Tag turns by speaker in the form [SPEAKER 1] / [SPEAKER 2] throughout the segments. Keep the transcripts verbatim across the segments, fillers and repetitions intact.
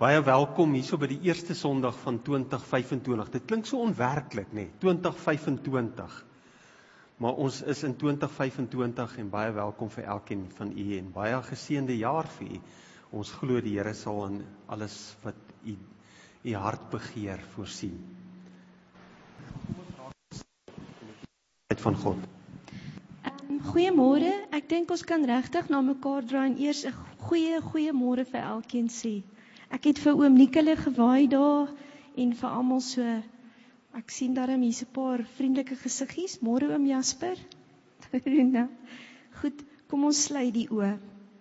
[SPEAKER 1] Baie welkom hierso by die eerste Sondag van twintig vyfentwintig. Dit klink so onwerklik, nee, twintig vyfentwintig. Maar ons is in twintig vyfentwintig en baie welkom vir elkeen van u en baie geseënde jaar vir u. Ons glo die Here sal in alles wat u u hart begeer voorsien. Van God.
[SPEAKER 2] Um, goeiemôre, ek dink ons kan regtig na mekaar draai en eers 'n goeie goeiemôre vir elkeen sê. Ek het vir oom Nikole gewaai daar en vir almal so, ek sien daarom hier's 'n paar vriendelike gesiggies. Môre oom Jasper. Nou, goed, kom ons sluit die oë.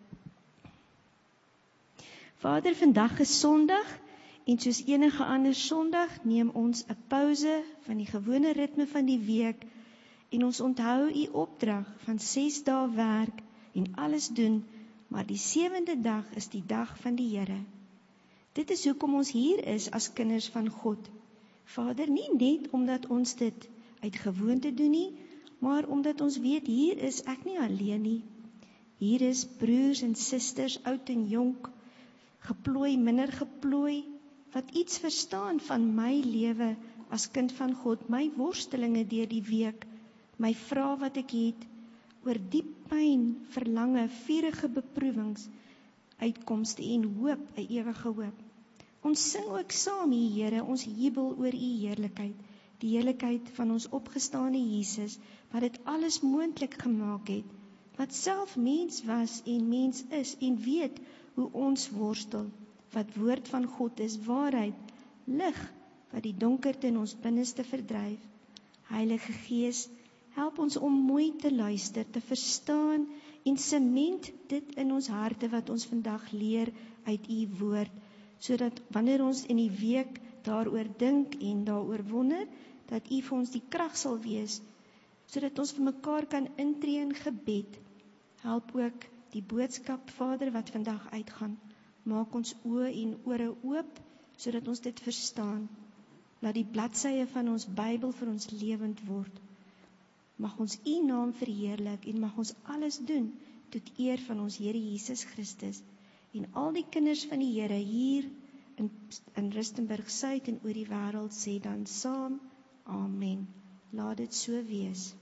[SPEAKER 2] Vader, vandag is Sondag en soos enige ander Sondag neem ons 'n pouse van die gewone ritme van die week en ons onthou u opdrag van ses dae werk en alles doen, maar die sewende dag is die dag van die Here. Dit is hoekom ons hier is as kinders van God. Vader, nie net omdat ons dit uit gewoonte doen nie, maar omdat ons weet, hier is ek nie alleen nie. Hier is broers en susters, oud en jonk, geplooi, minder geplooi, wat iets verstaan van my lewe as kind van God, my worstelinge deur die week, my vrae wat ek het, oor diep pyn, verlange, vurige beproewings, uitkomste en hoop, 'n ewige hoop. Ons sing ook saam, U Here, ons jubel oor U heerlikheid, die heerlikheid van ons opgestane Jesus, wat dit alles moontlik gemaak het, wat self mens was en mens is en weet hoe ons worstel, wat woord van God is, waarheid, lig, wat die donkerte in ons binneste verdryf. Heilige Gees, help ons om mooi te luister, te verstaan en sement dit in ons harte wat ons vandag leer uit u woord, sodat wanneer ons in die week daaroor dink en daaroor wonder, dat u vir ons die krag sal wees, sodat ons vir mekaar kan intree in gebed. Help ook die boodskap, Vader, wat vandag uitgaan. Maak ons oë en ore oop, sodat ons dit verstaan. Laat die bladsye van ons Bybel vir ons lewend word. Mag ons u naam verheerlik en mag ons alles doen tot eer van ons Here Jesus Christus en al die kinders van die Here hier in, in Rustenburg Suid en oor die wêreld sê dan saam, amen. Laat dit so wees.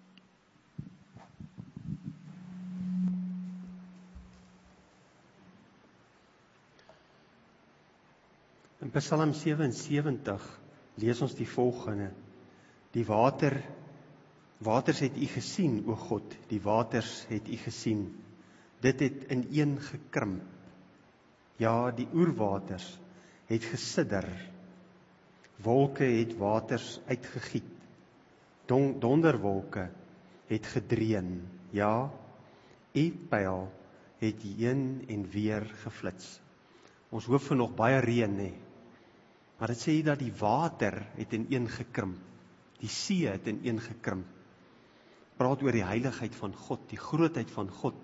[SPEAKER 1] In Psalm sewensewentig lees ons die volgende: Die water Waters het u gesien, o God, die waters het u gesien. Dit het ineen gekrimp. Ja, die oerwaters het gesidder. Wolke het waters uitgegiet. Don, donderwolke het gedreun. Ja, u pyl het heen en weer geflits. Ons hoop vir nog baie reën, nee. Maar dit sê dat die water het ineen gekrimp. Die see het ineen gekrimp. Praat oor die heiligheid van God, die grootheid van God.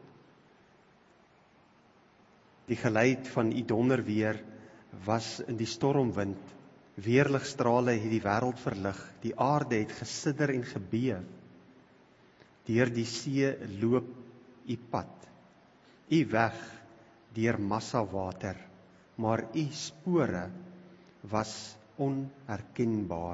[SPEAKER 1] Die geluid van u donderweer was in die stormwind. Weerligstrale het die wêreld verlig. Die aarde het gesidder en gebeef. Deur die see loop u pad. U weg deur massa water, maar u spore was onherkenbaar.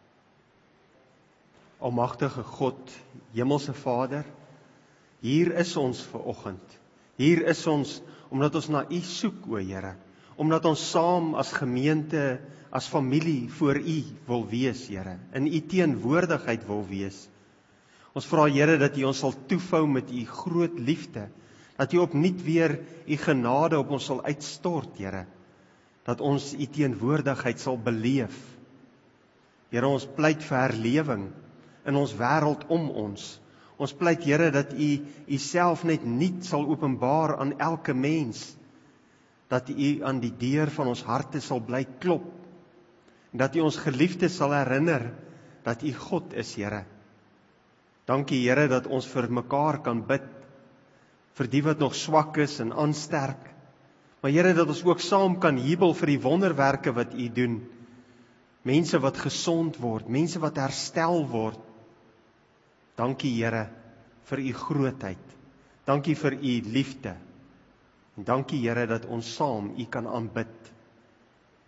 [SPEAKER 1] Almagtige God, Hemelse Vader, hier is ons vanoggend. Hier is ons omdat ons na u soek, o Here, omdat ons saam as gemeente, as familie voor u wil wees, Here, in u teenwoordigheid wil wees. Ons vra, Here, dat u ons sal toevou met u groot liefde, dat u opnuut weer u genade op ons sal uitstort, Here, dat ons u teenwoordigheid sal beleef. Here, ons pleit vir herlewing in ons wêreld om ons. Ons pleit, Here, dat u u self net nuut sal openbaar aan elke mens, dat u aan die deur van ons harte sal bly klop, en dat u ons geliefdes sal herinner, dat u God is, Here. Dankie, Here, dat ons vir mekaar kan bid, vir die wat nog swak is en aansterk, maar Here, dat ons ook saam kan jubel vir die wonderwerke wat u doen, mense wat gesond word, mense wat herstel word. Dankie, Here, vir u grootheid. Dankie vir u liefde. En dankie, Here, dat ons saam u kan aanbid.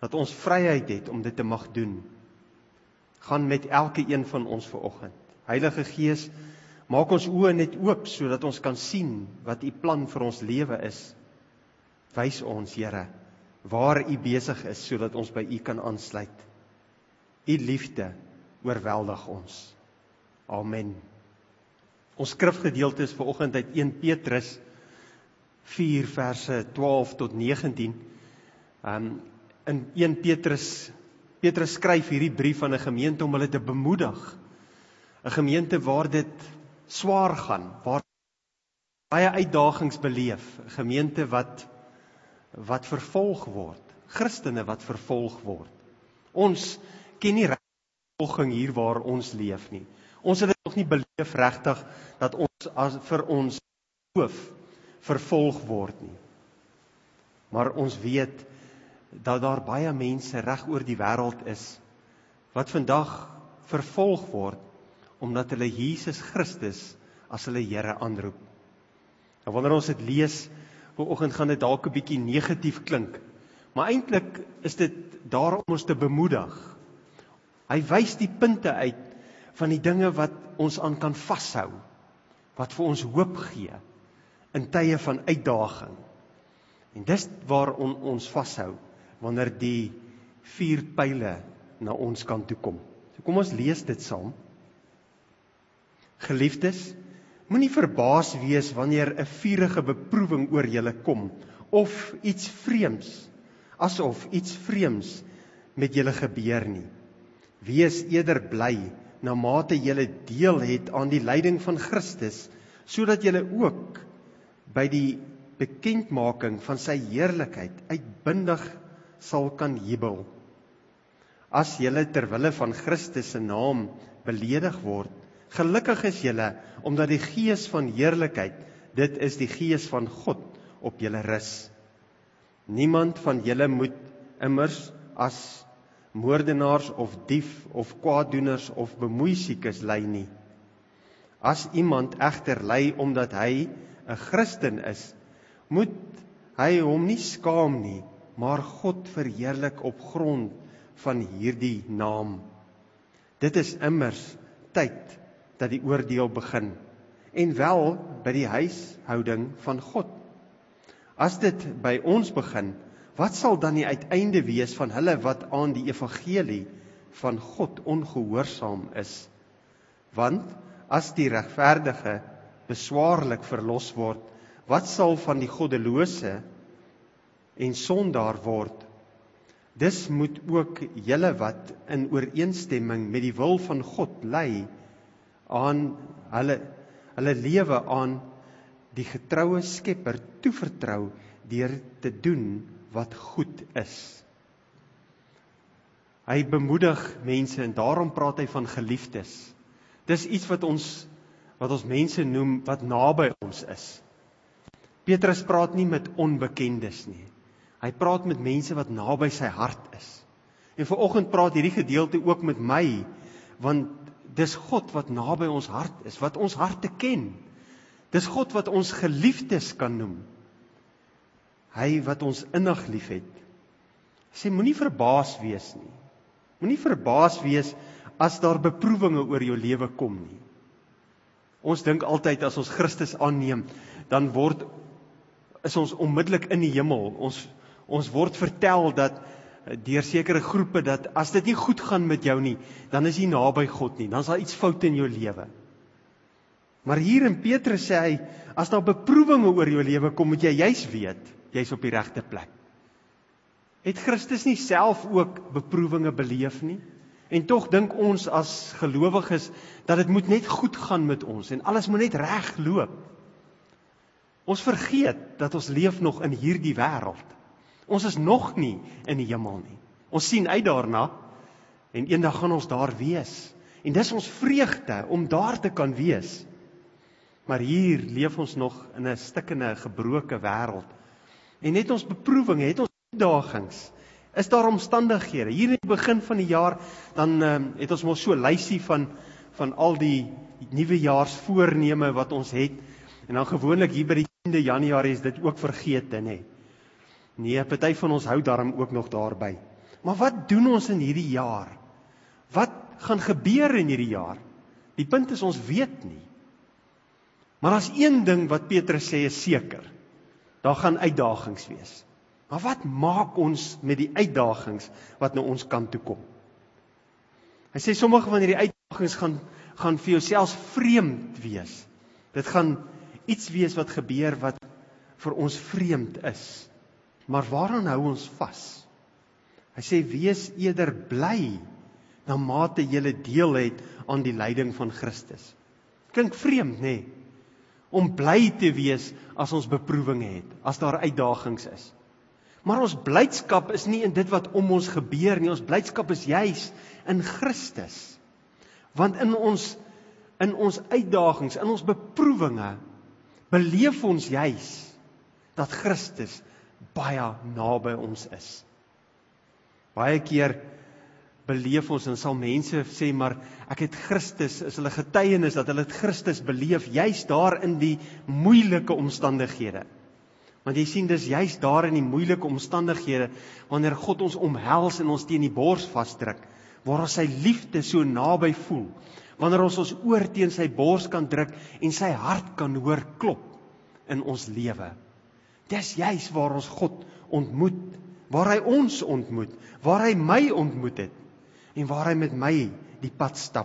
[SPEAKER 1] dat ons vryheid het om dit te mag doen. Gaan met elke een van ons vanoggend. Heilige Gees, maak ons oë net oop, sodat ons kan sien wat U plan vir ons lewe is. Wys ons, Here, waar U besig is, sodat ons by U kan aansluit. U liefde oorweldig ons. Amen. Ons skrifgedeelte is vanoggend uit Eerste Petrus vier verse twaalf tot negentien. Um, in Eerste Petrus, Petrus skryf hierdie brief aan 'n gemeente om hulle te bemoedig. 'n Gemeente waar dit swaar gaan, waar baie uitdagings beleef, 'n gemeente wat wat vervolg word, Christene wat vervolg word. Ons ken nie vervolging hier waar ons leef nie. Ons het dit nog nie beleef regtig dat ons as vir ons geloof vervolg word nie. Maar ons weet dat daar baie mense reg oor die wêreld is wat vandag vervolg word omdat hulle Jesus Christus as hulle Here aanroep. En wanneer ons dit lees, vanoggend gaan dit dalk 'n bietjie negatief klink, maar eintlik is dit daar om ons te bemoedig. Hy wys die punte uit van die dinge wat ons aan kan vashou, wat vir ons hoop gee in tye van uitdaging. En dis waar on, ons vashou wanneer die vier pile na ons kant toe kom. So kom ons lees dit saam. Geliefdes, moenie verbaas wees wanneer 'n vurige beproewing oor julle kom, of iets vreemds, asof iets vreemds met julle gebeur nie. Wees eerder bly, na mate julle deel het aan die lyding van Christus, sodat julle ook by die bekendmaking van sy heerlikheid uitbundig sal kan jubel. As julle terwille van Christus se naam beledig word, gelukkig is julle, omdat die Gees van heerlikheid, dit is die Gees van God, op julle rus. Niemand van julle moet immers as moordenaars of dief of kwaaddoeners of bemoeisiekes ly nie. As iemand egter ly omdat hy 'n Christen is, moet hy hom nie skaam nie, maar God verheerlik op grond van hierdie naam. Dit is immers tyd dat die oordeel begin, en wel by die huishouding van God. As dit by ons begin, wat sal dan die uiteinde wees van hulle wat aan die evangelie van God ongehoorsaam is? Want as die regverdige beswaarlik verlos word, wat sal van die goddelose en sondaar word? Dis moet ook julle wat in ooreenstemming met die wil van God lei, aan hulle, hulle lewe aan die getroue Skepper toevertrou deur te doen wat goed is. Hy bemoedig mense en daarom praat hy van geliefdes. Dis iets wat ons wat ons mense noem wat naby ons is. Petrus praat nie met onbekendes nie. Hy praat met mense wat naby sy hart is. En vanoggend praat hierdie gedeelte ook met my, want dis God wat naby ons hart is, wat ons harte ken. Dis God wat ons geliefdes kan noem. Hy wat ons innig liefhet. Hy sê moenie verbaas wees nie. Moenie verbaas wees as daar beproewinge oor jou lewe kom nie. Ons dink altyd as ons Christus aanneem, dan word is ons onmiddellik in die hemel. Ons ons word vertel dat deur sekere groepe dat as dit nie goed gaan met jou nie, dan is jy naby God nie. Dan is daar iets fout in jou lewe. Maar hier in Petrus sê hy, as daar beproewinge oor jou lewe kom, moet jy juis weet, jy's op die regte plek. Het Christus nie self ook beproewinge beleef nie? En tog dink ons as gelowiges dat dit moet net goed gaan met ons en alles moet net reg loop. Ons vergeet dat ons leef nog in hierdie wêreld. Ons is nog nie in die hemel nie. Ons sien uit daarna en eendag gaan ons daar wees. En dis ons vreugde om daar te kan wees. Maar hier leef ons nog in 'n stikkende, gebroke wêreld. En het ons beproewinge, het ons uitdagings, is daar omstandighede. Hier in die begin van die jaar, dan uh, het ons mos so 'n lysie van, van al die nuwejaarsvoorneme wat ons het. En dan gewoonlik hier by die tiende Januarie is dit ook vergeet, hè. Nee, party van ons hou daarom ook nog daarby. Maar wat doen ons in hierdie jaar? Wat gaan gebeur in hierdie jaar? Die punt is, ons weet nie. Maar as een ding wat Petrus sê is seker, daar gaan uitdagings wees. Maar wat maak ons met die uitdagings wat na ons kant toe kom? Hy sê sommige van hierdie uitdagings gaan, gaan vir jou selfs vreemd wees. Dit gaan iets wees wat gebeur wat vir ons vreemd is. Maar waaraan hou ons vas? Hy sê, wees eerder bly, na mate julle deel het aan die lyding van Christus. Klink vreemd, nê? Nee? Om bly te wees as ons beproewinge het, as daar uitdagings is. Maar ons blydskap is nie in dit wat om ons gebeur nie, ons blydskap is juis in Christus. Want in ons, in ons uitdagings, in ons beproewinge, beleef ons juis dat Christus baie naby ons is. Baie keer beleef ons, en sal mense sê, maar ek het Christus, is hulle getuienis dat hulle het Christus beleef, juis daar in die moeilike omstandighede. Want jy sien, dis juis daar in die moeilike omstandighede, wanneer God ons omhels en ons teen die bors vasdruk, waar ons sy liefde so naby voel, wanneer ons ons oor teen sy bors kan druk, en sy hart kan hoor klop in ons lewe. Dis juis waar ons God ontmoet, waar hy ons ontmoet, waar hy my ontmoet het, en waar hy met my die pad stap.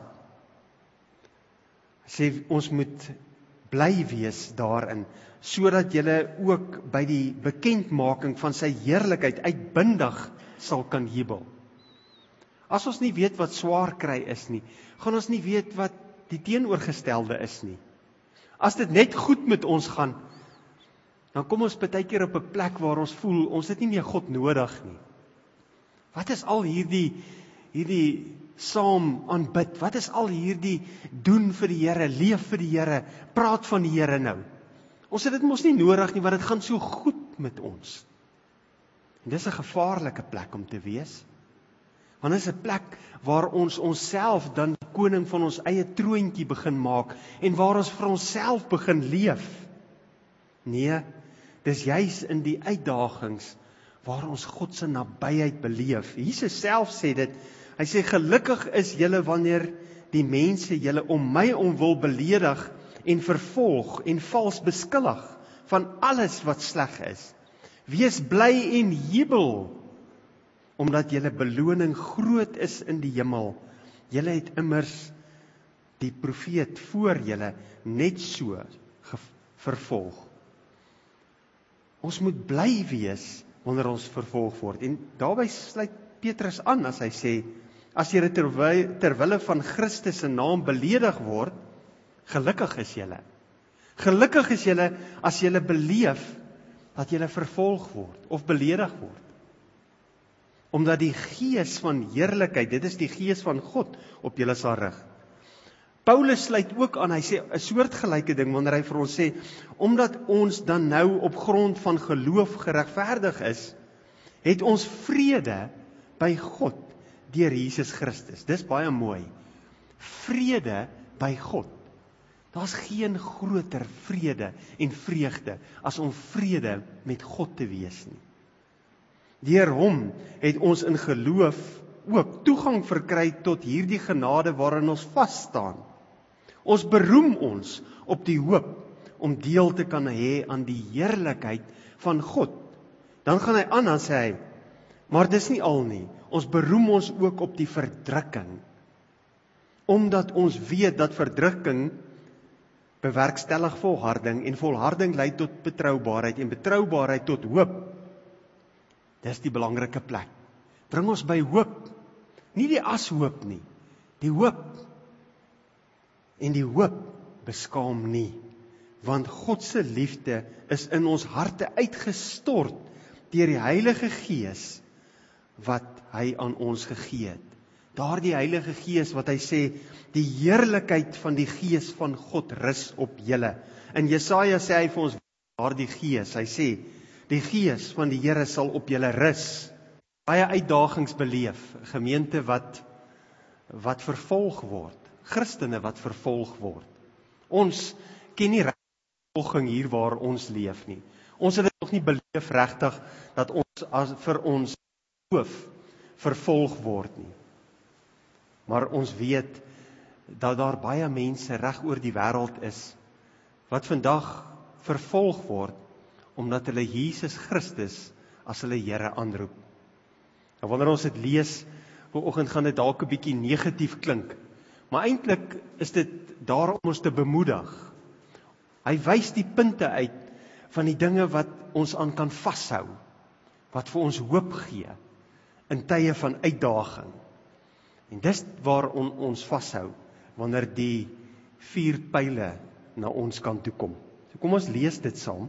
[SPEAKER 1] Hy sê, ons moet bly wees daarin, sodat julle ook by die bekendmaking van sy heerlikheid uitbundig sal kan jubel. As ons nie weet wat swaar kry is nie, gaan ons nie weet wat die teenoorgestelde is nie. As dit net goed met ons gaan, dan kom ons baie keer op 'n plek waar ons voel, ons het nie meer God nodig nie. Wat is al hierdie, hierdie saam aanbid, wat is al hierdie doen vir die Here, leef vir die Here, praat van die Here nou? Ons het dit mos nie nodig nie, want dit gaan so goed met ons. En dis 'n gevaarlike plek om te wees. Want dit is 'n plek waar ons onsself dan die koning van ons eie troontjie begin maak, en waar ons vir onsself begin leef. Nee, dis juis in die uitdagings waar ons God se nabyheid beleef. Jesus self sê dit, hy sê, gelukkig is julle wanneer die mense julle om my omwil beledig en vervolg en vals beskuldig van alles wat sleg is. Wees bly en jubel, omdat julle beloning groot is in die hemel. Julle het immers die profeet voor julle net so vervolg. Ons moet bly wees wanneer ons vervolg word. En daarby sluit Petrus aan as hy sê, as julle terwy, terwille van Christus se naam beledig word, gelukkig is julle. Gelukkig is julle as julle beleef dat julle vervolg word of beledig word. Omdat die gees van heerlikheid, dit is die gees van God, op julle sal rig. Paulus sluit ook aan, hy sê 'n soortgelyke ding wanneer hy vir ons sê, omdat ons dan nou op grond van geloof geregverdig is, het ons vrede by God deur Jesus Christus. Dis baie mooi. Vrede by God. Daar's geen groter vrede en vreugde as om vrede met God te wees nie. Deur hom het ons in geloof ook toegang verkry tot hierdie genade waarin ons vas staan. Ons beroem ons op die hoop om deel te kan hê aan die heerlikheid van God. Dan gaan hy aan, dan sê hy, maar dis nie al nie. Ons beroem ons ook op die verdrukking, omdat ons weet dat verdrukking bewerkstellig volharding, en volharding lei tot betroubaarheid, en betroubaarheid tot hoop. Dis die belangrike plek. Bring ons by hoop, nie die ashoop nie, die hoop. En die hoop beskaam nie, want God se liefde is in ons harte uitgestort deur die Heilige Gees wat hy aan ons gegee het. Daardie Heilige Gees wat hy sê, die heerlikheid van die Gees van God rus op julle. In Jesaja sê hy vir ons, daardie Gees, hy sê, die Gees van die Here sal op julle rus. Baie uitdagings beleef, gemeente wat, wat vervolg word, Christene wat vervolg word. Ons ken nie vervolging hier waar ons leef nie. Ons het dit nog nie beleef regtig, dat ons as vir ons geloof vervolg word nie. Maar ons weet dat daar baie mense reg oor die wêreld is wat vandag vervolg word omdat hulle Jesus Christus as hulle Here aanroep. En wanneer ons dit lees, vanoggend gaan dit dalk 'n bietjie negatief klink, maar eintlik is dit daar om ons te bemoedig. Hy wys die punte uit van die dinge wat ons aan kan vashou, wat vir ons hoop gee in tye van uitdaging. En dis waar on, ons vashou wanneer die vier pile na ons kant toe kom. So kom ons lees dit saam.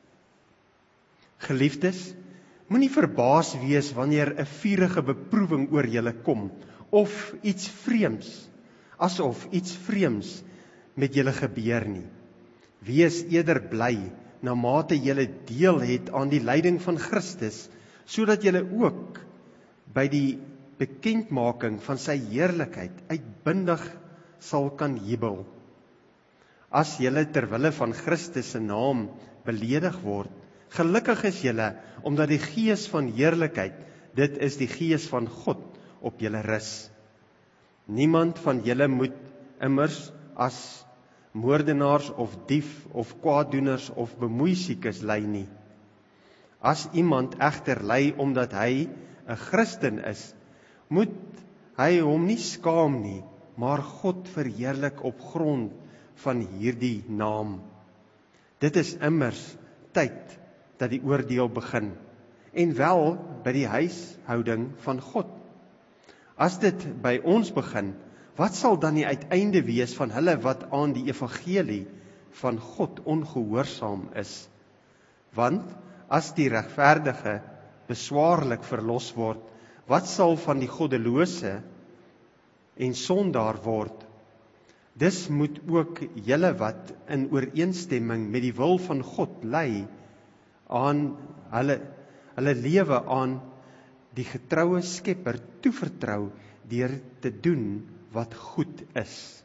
[SPEAKER 1] Geliefdes, moenie verbaas wees wanneer 'n vurige beproewing oor julle kom, of iets vreemds, asof iets vreemds met julle gebeur nie. Wees eerder bly, na mate julle deel het aan die lyding van Christus, sodat julle ook by die bekendmaking van sy heerlikheid uitbundig sal kan jubel. As julle terwille van Christus se naam beledig word, gelukkig is julle, omdat die Gees van heerlikheid, dit is die Gees van God, op julle rus. Niemand van julle moet immers as moordenaars of dief of kwaaddoeners of bemoeisiekes ly nie. As iemand egter ly omdat hy 'n Christen is, moet hy hom nie skaam nie, maar God verheerlik op grond van hierdie naam. Dit is immers tyd dat die oordeel begin, en wel by die huishouding van God. As dit by ons begin, wat sal dan die uiteinde wees van hulle wat aan die evangelie van God ongehoorsaam is? Want as die regverdige beswaarlik verlos word, wat sal van die goddelose en sondaar word? Dis moet ook julle wat in ooreenstemming met die wil van God lei, aan hulle, hulle lewe aan die getroue Skepper toevertrou deur te doen wat goed is.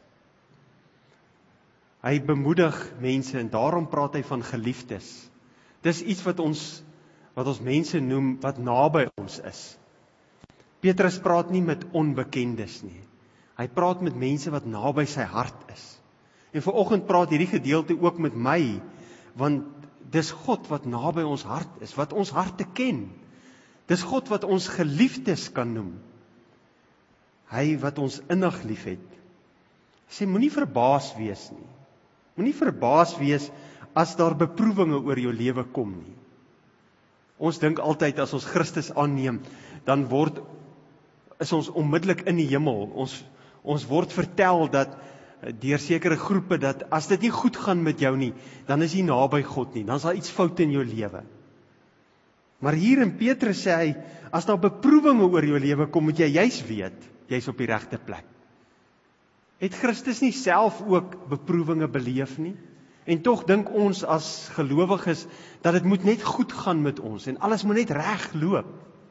[SPEAKER 1] Hy bemoedig mense en daarom praat hy van geliefdes. Dis iets wat ons wat ons mense noem wat naby ons is. Petrus praat nie met onbekendes nie. Hy praat met mense wat naby sy hart is. En vanoggend praat hierdie gedeelte ook met my, want dis God wat naby ons hart is, wat ons harte ken. Dis God wat ons geliefdes kan noem. Hy wat ons innig liefhet. Hy sê moenie verbaas wees nie. Moenie verbaas wees as daar beproewinge oor jou lewe kom nie. Ons dink altyd as ons Christus aanneem, dan word is ons onmiddellik in die hemel. Ons ons word vertel dat deur sekere groepe dat as dit nie goed gaan met jou nie, dan is jy naby God nie. Dan is daar iets fout in jou lewe. Maar hier in Petrus sê hy, as daar beproewinge oor jou lewe kom, moet jy juis weet, jy's op die regte plek. Het Christus nie self ook beproewinge beleef nie? En tog dink ons as gelowiges dat dit moet net goed gaan met ons en alles moet net reg loop.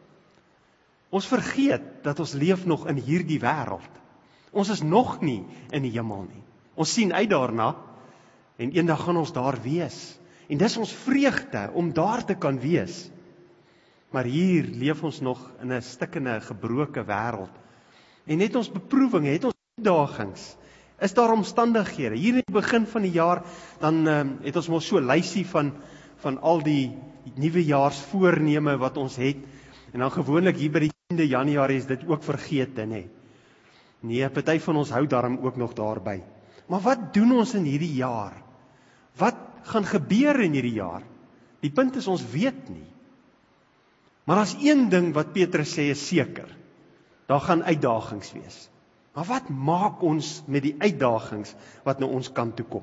[SPEAKER 1] Ons vergeet dat ons leef nog in hierdie wêreld. Ons is nog nie in die hemel nie. Ons sien uit daarna en eendag gaan ons daar wees. En dis ons vreugde om daar te kan wees. Maar hier leef ons nog in 'n stikkende, gebroke wêreld. En het ons beproewinge, het ons uitdagings, is daar omstandighede. Hier in die begin van die jaar, dan uh, het ons mos so 'n lysie van, van al die nuwejaarsvoorneme wat ons het. En dan gewoonlik hier by die tiende Januarie is dit ook vergete, nê. Nee, party van ons hou daarom ook nog daarby. Maar wat doen ons in hierdie jaar? Wat gaan gebeur in hierdie jaar? Die punt is ons weet nie. Maar as een ding wat Petrus sê is seker, daar gaan uitdagings wees. Maar wat maak ons met die uitdagings wat na ons kant toe kom?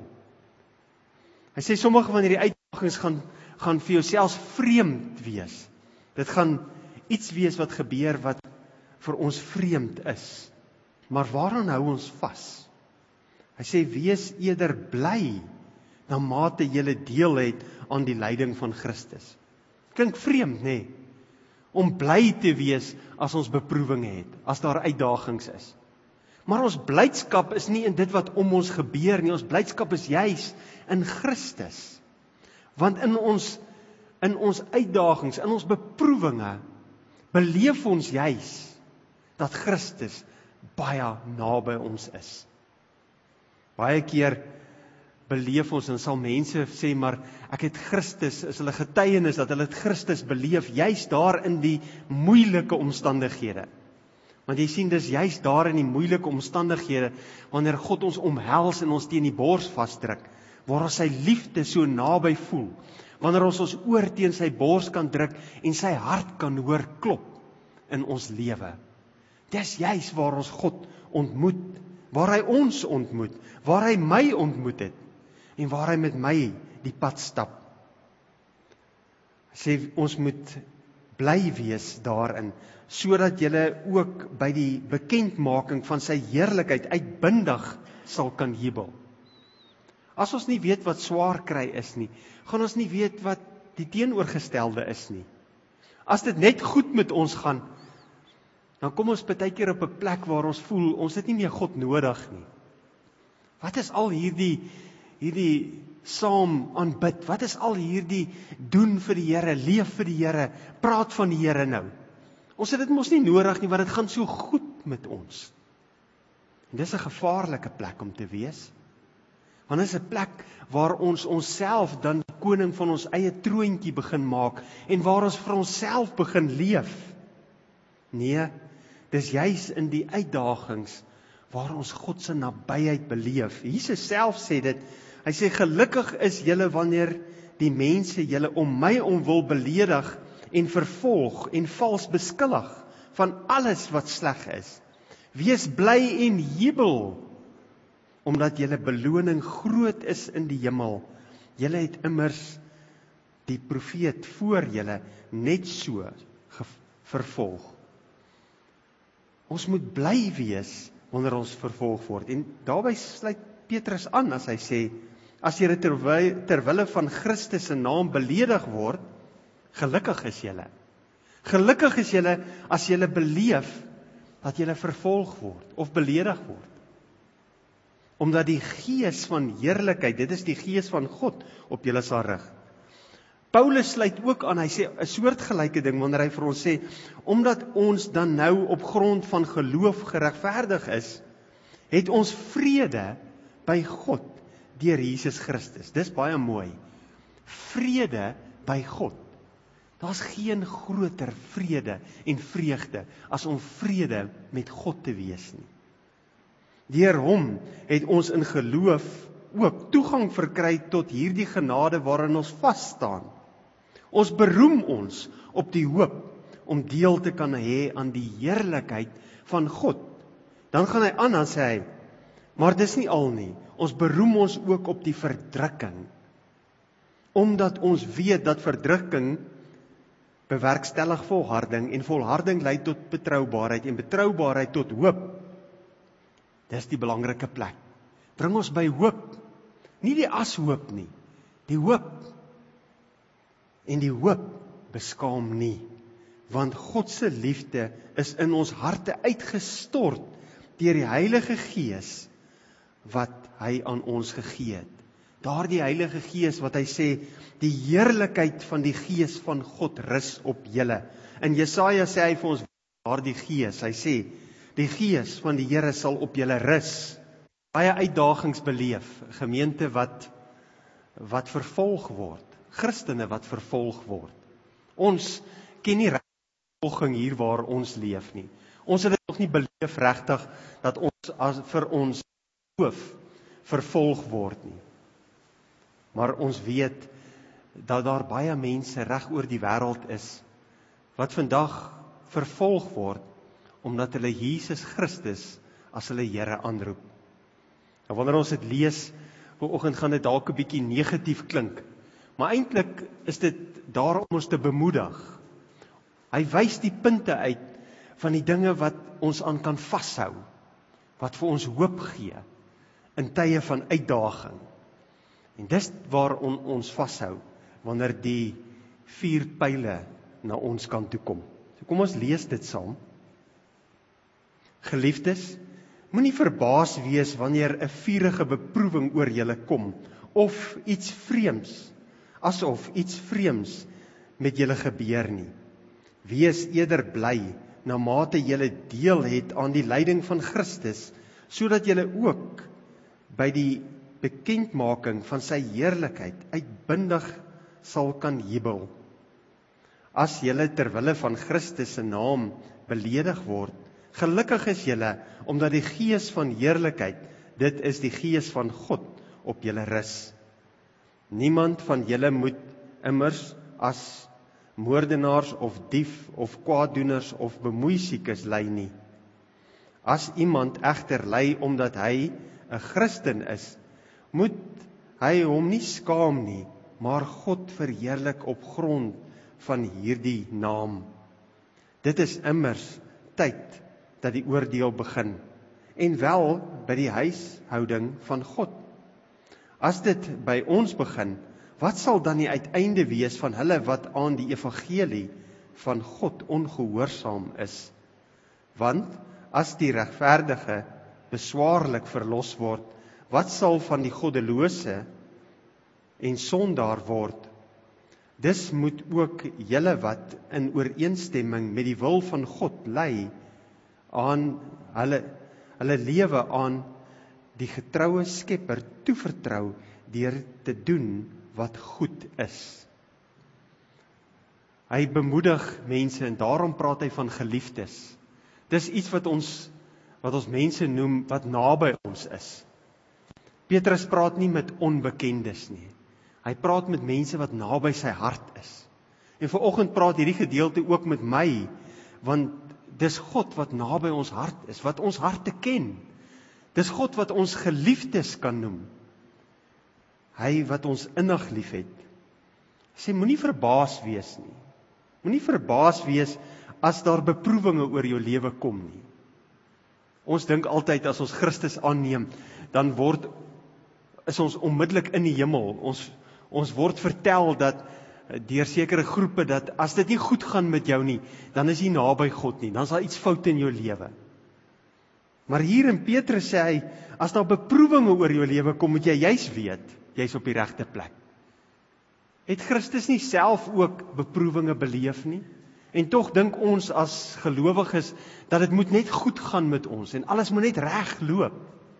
[SPEAKER 1] Hy sê sommige van hierdie uitdagings gaan, gaan vir jou selfs vreemd wees. Dit gaan iets wees wat gebeur wat vir ons vreemd is. Maar waaraan hou ons vas? Hy sê, wees eerder bly, na mate julle deel het aan die lyding van Christus. Klink vreemd, nê? Om bly te wees as ons beproewinge het, as daar uitdagings is. Maar ons blydskap is nie in dit wat om ons gebeur nie, ons blydskap is juis in Christus. Want in ons, in ons uitdagings, in ons beproewinge, beleef ons juis dat Christus baie naby ons is. Baie keer beleef ons en sal mense sê, maar ek het Christus, is hulle getuienis dat hulle het Christus beleef, juist daar in die moeilike omstandighede. Want jy sien, dis juist daar in die moeilike omstandighede, wanneer God ons omhels en ons teen die bors vasdruk, waar ons sy liefde so naby voel, wanneer ons ons oor teen sy bors kan druk en sy hart kan hoor klop in ons lewe. Dis juist waar ons God ontmoet, waar hy ons ontmoet, waar hy my ontmoet het, en waar hy met my die pad stap. Hy sê, ons moet bly wees daarin, sodat julle ook by die bekendmaking van sy heerlikheid uitbundig sal kan jubel. As ons nie weet wat swaar kry is nie, gaan ons nie weet wat die teenoorgestelde is nie. As dit net goed met ons gaan, dan kom ons baie keer op 'n plek waar ons voel, ons het nie meer God nodig nie. Wat is al hierdie, hierdie saam aanbid, wat is al hierdie doen vir die Here, leef vir die Here, praat van die Here nou? Ons het dit mos nie nodig nie, want dit gaan so goed met ons. En dis 'n gevaarlike plek om te wees. Want dit is 'n plek waar ons onsself dan die koning van ons eie troontjie begin maak, en waar ons vir onsself begin leef. Nee, dis juis in die uitdagings waar ons God se nabyheid beleef. Jesus self sê dit, hy sê, gelukkig is julle wanneer die mense julle om my omwil beledig en vervolg en vals beskuldig van alles wat sleg is. Wees bly en jubel, omdat julle beloning groot is in die hemel. Julle het immers die profeet voor julle net so vervolg. Ons moet bly wees wanneer ons vervolg word. En daarby sluit Petrus aan as hy sê, as julle terwy, terwille van Christus se naam beledig word, gelukkig is julle. Gelukkig is julle as julle beleef dat julle vervolg word of beledig word. Omdat die gees van heerlikheid, dit is die gees van God, op julle sal rig. Paulus sluit ook aan, hy sê 'n soortgelyke ding wanneer hy vir ons sê, omdat ons dan nou op grond van geloof geregverdig is, het ons vrede by God deur Jesus Christus. Dis baie mooi. Vrede by God. Daar's geen groter vrede en vreugde as om vrede met God te wees nie. Deur hom het ons in geloof ook toegang verkry tot hierdie genade waarin ons vas staan. Ons beroem ons op die hoop om deel te kan hê aan die heerlikheid van God. Dan gaan hy aan, dan sê hy, maar dis nie al nie. Ons beroem ons ook op die verdrukking, omdat ons weet dat verdrukking bewerkstellig volharding, en volharding lei tot betroubaarheid, en betroubaarheid tot hoop. Dis die belangrike plek. Bring ons by hoop, nie die ashoop nie, die hoop. En die hoop beskaam nie, want God se liefde is in ons harte uitgestort deur die Heilige Gees wat hy aan ons gegee het. Daardie Heilige Gees wat hy sê, die heerlikheid van die Gees van God rus op julle. In Jesaja sê hy vir ons, daardie Gees, hy sê, die Gees van die Here sal op julle rus. Baie uitdagings beleef, gemeente wat, wat vervolg word, Christene wat vervolg word. Ons ken nie vervolging hier waar ons leef nie. Ons het dit nog nie beleef regtig dat ons as vir ons geloof vervolg word nie. Maar ons weet dat daar baie mense reg oor die wêreld is wat vandag vervolg word omdat hulle Jesus Christus as hulle Here aanroep. En wanneer ons dit lees, vanoggend gaan dit dalk 'n bietjie negatief klink, maar eintlik is dit daar om ons te bemoedig. Hy wys die punte uit van die dinge wat ons aan kan vashou, wat vir ons hoop gee in tye van uitdaging. En dis waar on, ons vashou wanneer die vier pile na ons kant toe kom. So kom ons lees dit saam. Geliefdes, moenie verbaas wees wanneer 'n vurige beproewing oor julle kom, of iets vreemds, asof iets vreemds met julle gebeur nie. Wees eerder bly na mate julle deel het aan die lyding van Christus, sodat julle ook by die bekendmaking van sy heerlikheid uitbundig sal kan jubel. As julle ter wille van Christus se naam beledig word, gelukkig is julle, omdat die Gees van heerlikheid, dit is die Gees van God, op julle rus. Niemand van julle moet immers as moordenaars of dief of kwaaddoeners of bemoeisiekes ly nie. As iemand egter ly omdat hy 'n Christen is, moet hy hom nie skaam nie, maar God verheerlik op grond van hierdie naam. Dit is immers tyd dat die oordeel begin, en wel by die huishouding van God. As dit by ons begin, wat sal dan die uiteinde wees van hulle wat aan die evangelie van God ongehoorsaam is? Want as die regverdige beswaarlik verlos word, wat sal van die goddelose en sondaar word? Dis moet ook julle wat in ooreenstemming met die wil van God lei, aan hulle, hulle lewe aan die getroue Skepper toevertrou deur te doen wat goed is. Hy bemoedig mense en daarom praat hy van geliefdes. Dis iets wat ons wat ons mense noem wat naby ons is. Petrus praat nie met onbekendes nie. Hy praat met mense wat naby sy hart is. En vanoggend praat hierdie gedeelte ook met my, want dis God wat naby ons hart is, wat ons harte ken. Dis God wat ons geliefdes kan noem. Hy wat ons innig liefhet. Sê moenie verbaas wees nie. Moenie verbaas wees as daar beproewinge oor jou lewe kom nie. Ons dink altyd as ons Christus aanneem, dan word is ons onmiddellik in die hemel. Ons ons word vertel dat deur sekere groepe dat as dit nie goed gaan met jou nie, dan is jy naby God nie. Dan is daar iets fout in jou lewe. Maar hier in Petrus sê hy, as daar beproewinge oor jou lewe kom, moet jy juis weet, jy's op die regte plek. Het Christus nie self ook beproewinge beleef nie? En tog dink ons as gelowiges dat dit moet net goed gaan met ons en alles moet net reg loop.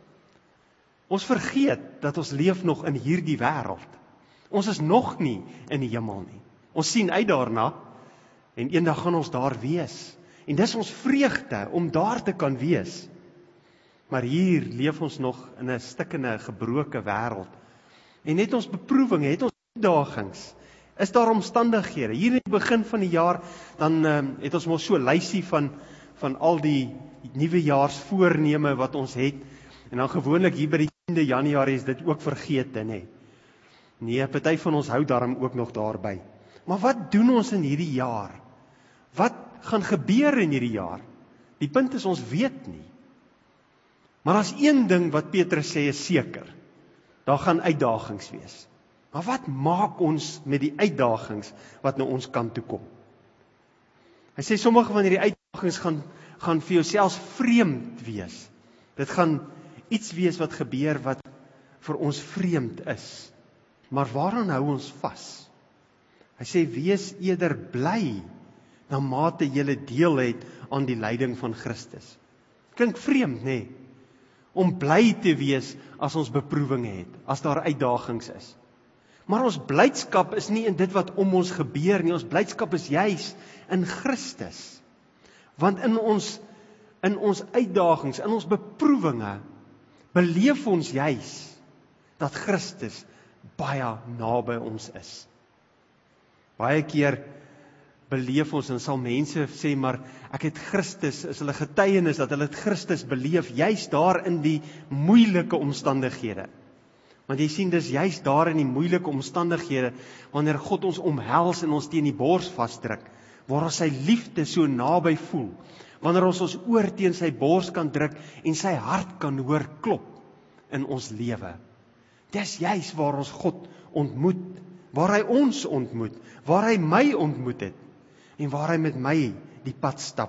[SPEAKER 1] Ons vergeet dat ons leef nog in hierdie wêreld. Ons is nog nie in die hemel nie. Ons sien uit daarna en eendag gaan ons daar wees. En dis ons vreugde om daar te kan wees. Maar hier leef ons nog in 'n stikkende, gebroke wêreld. En het ons beproewinge, het ons uitdagings, is daar omstandighede. Hier in die begin van die jaar, dan um, het ons mos so 'n lysie van, van al die nuwejaarsvoorneme wat ons het. En dan gewoonlik hier by die tiende Januarie is dit ook vergete, nê. Nee, party van ons hou daarom ook nog daarby. Maar wat doen ons in hierdie jaar? Wat gaan gebeur in hierdie jaar? Die punt is, ons weet nie. Maar as een ding wat Petrus sê is seker, daar gaan uitdagings wees. Maar wat maak ons met die uitdagings wat na ons kant toe kom? Hy sê sommige van hierdie uitdagings gaan, gaan vir jou selfs vreemd wees. Dit gaan iets wees wat gebeur wat vir ons vreemd is. Maar waaraan hou ons vas? Hy sê, wees eerder bly, na mate julle deel het aan die lyding van Christus. Klink vreemd, nê? Om bly te wees as ons beproewinge het, as daar uitdagings is. Maar ons blydskap is nie in dit wat om ons gebeur nie, ons blydskap is juis in Christus. Want in ons, in ons uitdagings, in ons beproewinge, beleef ons juis dat Christus baie naby ons is. Baie keer beleef ons en sal mense sê, maar ek het Christus, is hulle getuienis dat hulle het Christus beleef, juis daar in die moeilike omstandighede. Want jy sien, dis juis daar in die moeilike omstandighede, wanneer God ons omhels en ons teen die bors vasdruk, waar ons sy liefde so naby voel, wanneer ons ons oor teen sy bors kan druk en sy hart kan hoor klop in ons lewe. Dis juis waar ons God ontmoet, waar hy ons ontmoet, waar hy my ontmoet het, en waar hy met my die pad stap.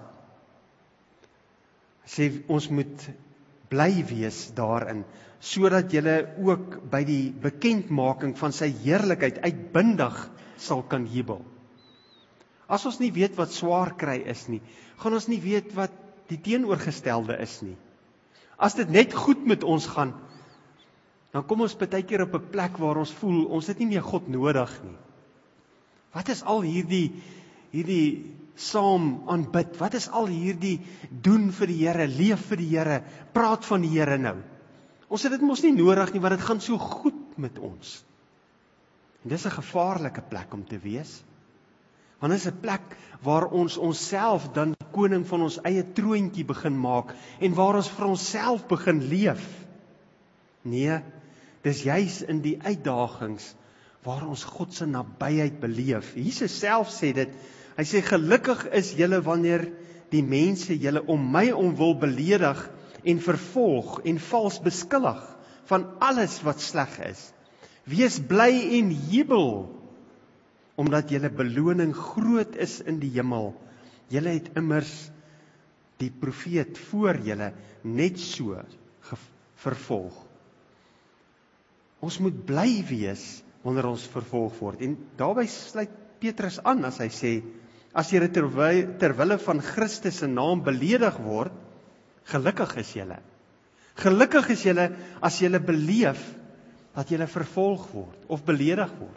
[SPEAKER 1] Hy sê, ons moet bly wees daarin, sodat julle ook by die bekendmaking van sy heerlikheid uitbundig sal kan jubel. As ons nie weet wat swaar kry is nie, gaan ons nie weet wat die teenoorgestelde is nie. As dit net goed met ons gaan, dan kom ons baie keer op 'n plek waar ons voel, ons het nie meer God nodig nie. Wat is al hierdie, hierdie saam aanbid, wat is al hierdie doen vir die Here, leef vir die Here, praat van die Here nou? Ons het dit mos nie nodig nie, want dit gaan so goed met ons. En dis 'n gevaarlike plek om te wees. Want dit is 'n plek waar ons onsself dan die koning van ons eie troontjie begin maak, en waar ons vir onsself begin leef. Nee, dis juis in die uitdagings waar ons God se nabyheid beleef. Jesus self sê dit, hy sê, gelukkig is julle wanneer die mense julle om my omwil beledig en vervolg en vals beskuldig van alles wat sleg is. Wees bly en jubel, omdat julle beloning groot is in die hemel. Julle het immers die profeet voor julle net so vervolg. Ons moet bly wees wanneer ons vervolg word. En daarby sluit Petrus aan as hy sê, as julle terwy, terwille van Christus se naam beledig word, gelukkig is julle. Gelukkig is julle as julle beleef dat julle vervolg word of beledig word.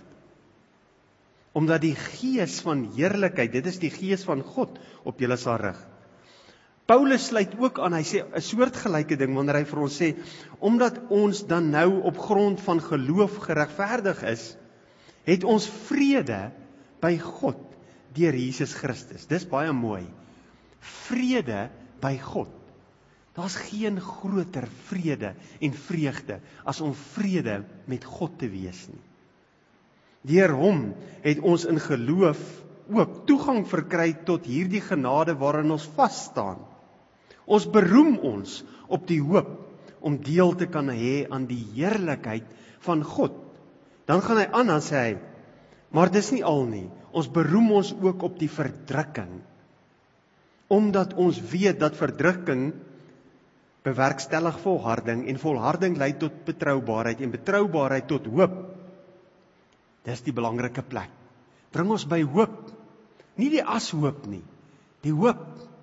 [SPEAKER 1] Omdat die gees van heerlikheid, dit is die gees van God, op julle sal rig. Paulus sluit ook aan, hy sê 'n soortgelyke ding wanneer hy vir ons sê, omdat ons dan nou op grond van geloof geregverdig is, het ons vrede by God deur Jesus Christus. Dis baie mooi. Vrede by God. Daar's geen groter vrede en vreugde as om vrede met God te wees nie. Deur hom het ons in geloof ook toegang verkry tot hierdie genade waarin ons vas staan. Ons beroem ons op die hoop om deel te kan hê aan die heerlikheid van God. Dan gaan hy aan en sê hy, maar dis nie al nie. Ons beroem ons ook op die verdrukking. Omdat ons weet dat verdrukking bewerkstellig volharding en volharding lei tot betroubaarheid en betroubaarheid tot hoop. Dis die belangrike plek. Bring ons by hoop. Nie die ashoop nie, die hoop.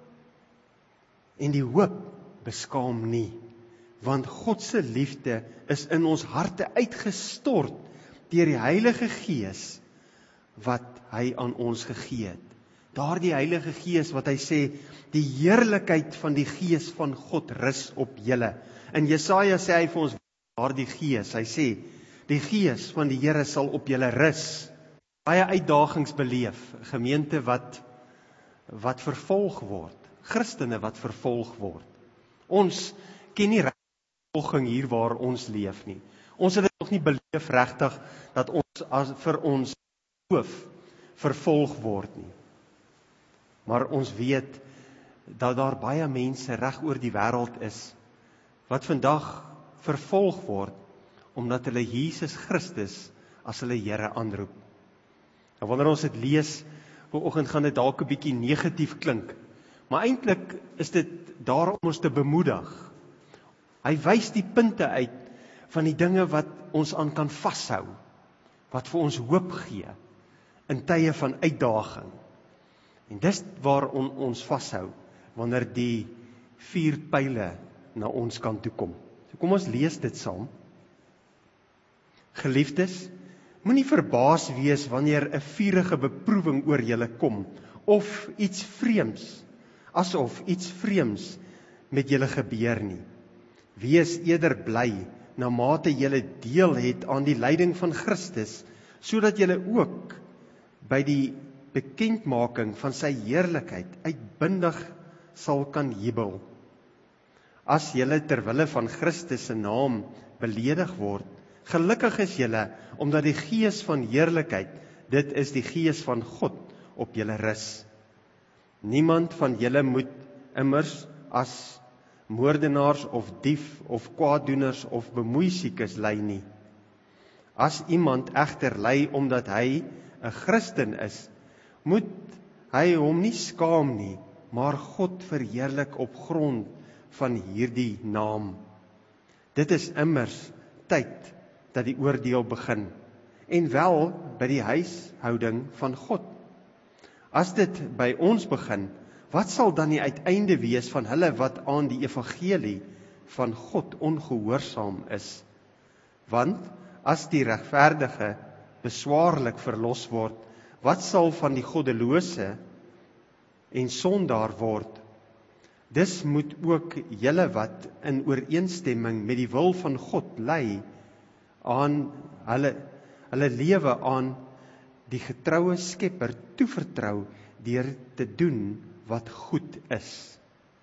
[SPEAKER 1] En die hoop beskaam nie, want God se liefde is in ons harte uitgestort deur die Heilige Gees wat hy aan ons gegee het. Daardie Heilige Gees wat hy sê, die heerlikheid van die Gees van God rus op julle. In Jesaja sê hy vir ons, daardie Gees, hy sê, die Gees van die Here sal op julle rus. Baie uitdagings beleef, gemeente wat, wat vervolg word, Christene wat vervolg word. Ons ken nie vervolging hier waar ons leef nie. Ons het dit nog nie beleef regtig dat ons as, vir ons geloof vervolg word nie. Maar ons weet dat daar baie mense reg oor die wêreld is wat vandag vervolg word omdat hulle Jesus Christus as hulle Here aanroep. En wanneer ons dit lees, vanoggend gaan dit dalk 'n bietjie negatief klink, maar eintlik is dit daar om ons te bemoedig. Hy wys die punte uit van die dinge wat ons aan kan vashou, wat vir ons hoop gee in tye van uitdaging. En dis waar on, ons vashou wanneer die vier pile na ons kant toe kom. So kom ons lees dit saam. Geliefdes, moenie verbaas wees wanneer 'n vurige beproewing oor julle kom of iets vreemds, asof iets vreemds met julle gebeur nie. Wees eerder bly na mate julle deel het aan die lyding van Christus, sodat julle ook by die bekendmaking van sy heerlikheid uitbundig sal kan jubel. As julle terwille van Christus se naam beledig word, gelukkig is julle, omdat die Gees van heerlikheid, dit is die Gees van God, op julle rus. Niemand van julle moet immers as moordenaars of dief of kwaaddoeners of bemoeisiekes ly nie. As iemand egter ly omdat hy 'n Christen is, moet hy hom nie skaam nie, maar God verheerlik op grond van hierdie naam. Dit is immers tyd dat die oordeel begin, en wel by die huishouding van God. As dit by ons begin, wat sal dan die uiteinde wees van hulle wat aan die evangelie van God ongehoorsaam is? Want as die regverdige beswaarlik verlos word, wat sal van die goddelose en sondaar word? Dis moet ook julle wat in ooreenstemming met die wil van God lei, aan hulle, hulle lewe aan die getroue Skepper toevertrou deur te doen wat goed is.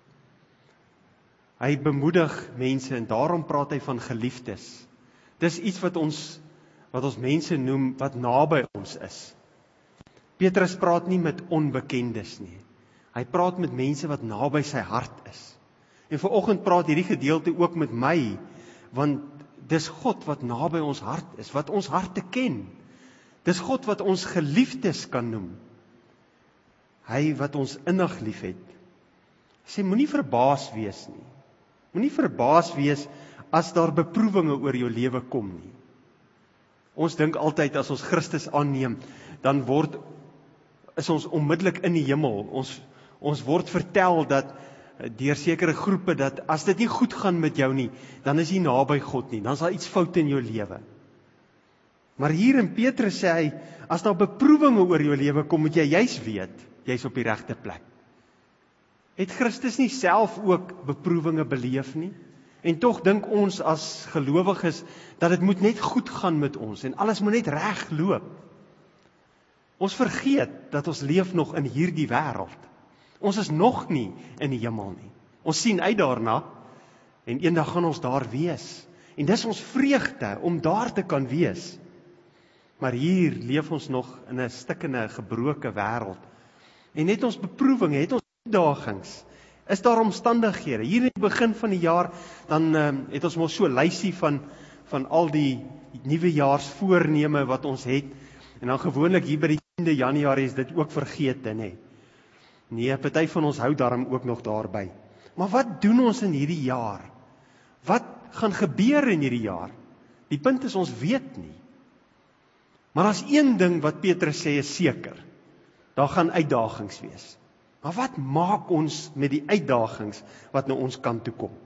[SPEAKER 1] Hy bemoedig mense en daarom praat hy van geliefdes. Dis iets wat ons wat ons mense noem wat naby ons is. Petrus praat nie met onbekendes nie. Hy praat met mense wat naby sy hart is. En vanoggend praat hierdie gedeelte ook met my, want dis God wat naby ons hart is, wat ons harte ken. Dis God wat ons geliefdes kan noem. Hy wat ons innig liefhet. Hy sê moenie verbaas wees nie. Moenie verbaas wees as daar beproewinge oor jou lewe kom nie. Ons dink altyd as ons Christus aanneem, dan word is ons onmiddellik in die hemel. Ons ons word vertel dat deur sekere groepe dat as dit nie goed gaan met jou nie, dan is jy naby God nie. Dan is daar iets fout in jou lewe. Maar hier in Petrus sê hy, as daar beproewinge oor jou lewe kom, moet jy juis weet, jy's op die regte plek. Het Christus nie self ook beproewinge beleef nie? En tog dink ons as gelowiges dat dit moet net goed gaan met ons en alles moet net reg loop. Ons vergeet dat ons leef nog in hierdie wêreld. Ons is nog nie in die hemel nie. Ons sien uit daarna en eendag gaan ons daar wees. En dis ons vreugde om daar te kan wees. Maar hier leef ons nog in 'n stikkende, gebroke wêreld. En net ons beproewinge, het ons uitdagings. Is daar omstandighede? Hier in die begin van die jaar, dan um, het ons mos so 'n lysie van van al die nuwejaarsvoorneme wat ons het. En dan gewoonlik hier by die tiende Januarie is dit ook vergete, nê. Nee, party van ons hou daarom ook nog daarby. Maar wat doen ons in hierdie jaar? Wat gaan gebeur in hierdie jaar? Die punt is, ons weet nie. Maar as een ding wat Petrus sê is seker, daar gaan uitdagings wees. Maar wat maak ons met die uitdagings wat na ons kant toe kom?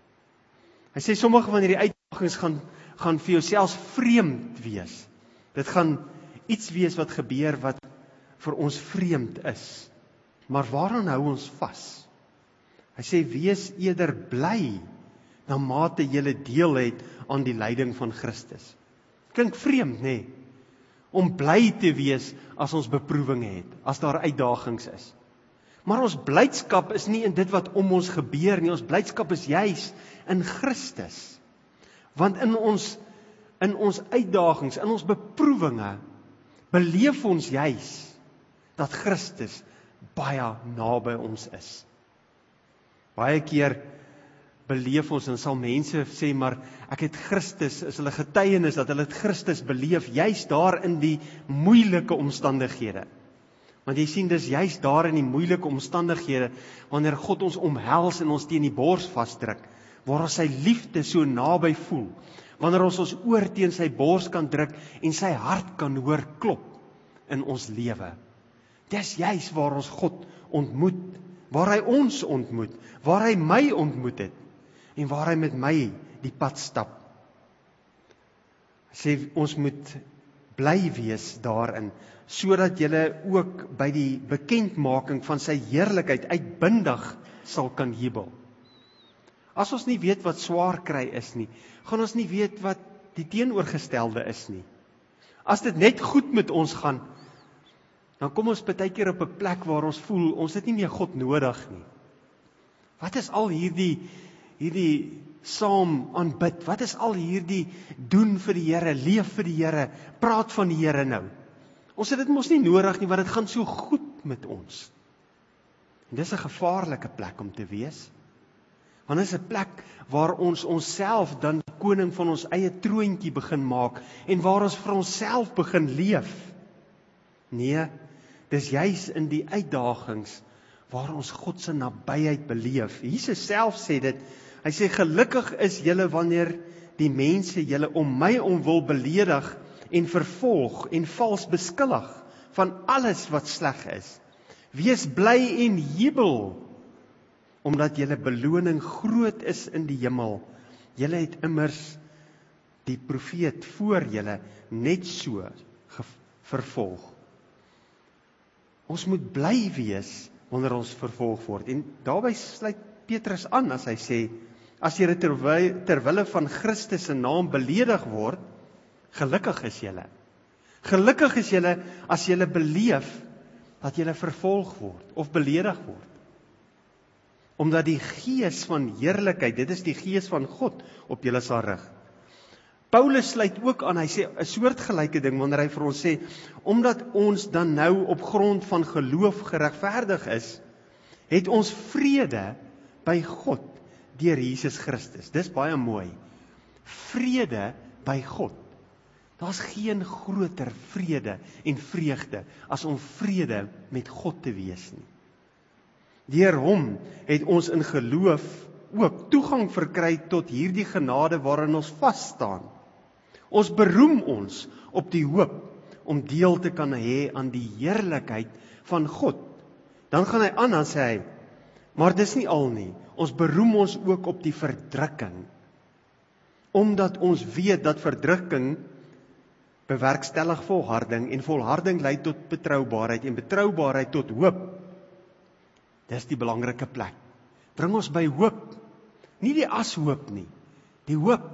[SPEAKER 1] Hy sê sommige van hierdie uitdagings gaan, gaan vir jou selfs vreemd wees. Dit gaan iets wees wat gebeur wat vir ons vreemd is. Maar waaraan hou ons vas? Hy sê, wees eerder bly, na mate julle deel het aan die lyding van Christus. Klink vreemd, nê? Om bly te wees as ons beproewinge het, as daar uitdagings is. Maar ons blydskap is nie in dit wat om ons gebeur nie, ons blydskap is juis in Christus. Want in ons, in ons uitdagings, in ons beproewinge, beleef ons juis dat Christus baie naby ons is. Baie keer beleef ons en sal mense sê, maar ek het Christus, is hulle getuienis dat hulle het Christus beleef, juis daar in die moeilike omstandighede. Want jy sien, dis juis daar in die moeilike omstandighede, wanneer God ons omhels en ons teen die bors vasdruk, waar ons sy liefde so naby voel, wanneer ons ons oor teen sy bors kan druk en sy hart kan hoor klop in ons lewe. Dis juis waar ons God ontmoet, waar hy ons ontmoet, waar hy my ontmoet het, en waar hy met my die pad stap. Hy sê, ons moet bly wees daarin, sodat julle ook by die bekendmaking van sy heerlikheid uitbundig sal kan jubel. As ons nie weet wat swaar kry is nie, gaan ons nie weet wat die teenoorgestelde is nie. As dit net goed met ons gaan, dan kom ons baie keer op 'n plek waar ons voel, ons het nie meer God nodig nie. Wat is al hierdie, hierdie saam aanbid, wat is al hierdie doen vir die Here, leef vir die Here, praat van die Here nou? Ons het dit mos nie nodig nie, want dit gaan so goed met ons. En dis 'n gevaarlike plek om te wees. Want dit is 'n plek waar ons onsself dan die koning van ons eie troontjie begin maak, en waar ons vir onsself begin leef. Nee, dis juis in die uitdagings waar ons God se nabyheid beleef. Jesus self sê dit, hy sê, gelukkig is julle wanneer die mense julle om my omwil beledig en vervolg en vals beskuldig van alles wat sleg is, Wees bly en jubel, omdat julle beloning groot is in die hemel. Julle het immers die profeet voor julle net so vervolg. Ons moet bly wees wanneer ons vervolg word. En daarby sluit Petrus aan as hy sê, as julle terwy, terwille van Christus se naam beledig word, gelukkig is julle. Gelukkig is julle as julle beleef dat julle vervolg word of beledig word. Omdat die gees van heerlikheid, dit is die gees van God, op julle sal rig. Paulus sluit ook aan, hy sê 'n soortgelyke ding wanneer hy vir ons sê, omdat ons dan nou op grond van geloof geregverdig is, het ons vrede by God deur Jesus Christus. Dis baie mooi. Vrede by God. Daar's geen groter vrede en vreugde as om vrede met God te wees nie. Deur hom het ons in geloof ook toegang verkry tot hierdie genade waarin ons vas staan. Ons beroem ons op die hoop om deel te kan hê aan die heerlikheid van God. Dan gaan hy aan, dan sê hy, maar dis nie al nie. Ons beroem ons ook op die verdrukking, omdat ons weet dat verdrukking bewerkstellig volharding en volharding lei tot betroubaarheid en betroubaarheid tot hoop. Dis die belangrike plek. Bring ons by hoop, nie die ashoop nie, die hoop.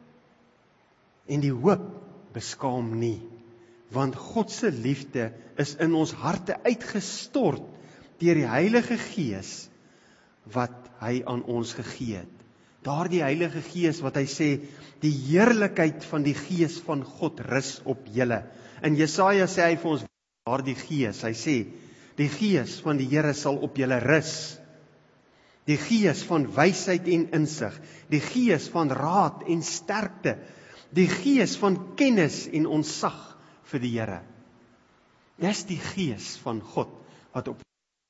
[SPEAKER 1] En die hoop beskaam nie, want God se liefde is in ons harte uitgestort deur die Heilige Gees wat hy aan ons gegee het. Daardie Heilige Gees wat hy sê, die heerlikheid van die Gees van God rus op julle. In Jesaja sê hy vir ons, daardie Gees, hy sê, die Gees van die Here sal op julle rus. Die Gees van wysheid en insig, die Gees van raad en sterkte, die Gees van kennis en ontzag vir die Here. Dis die Gees van God wat op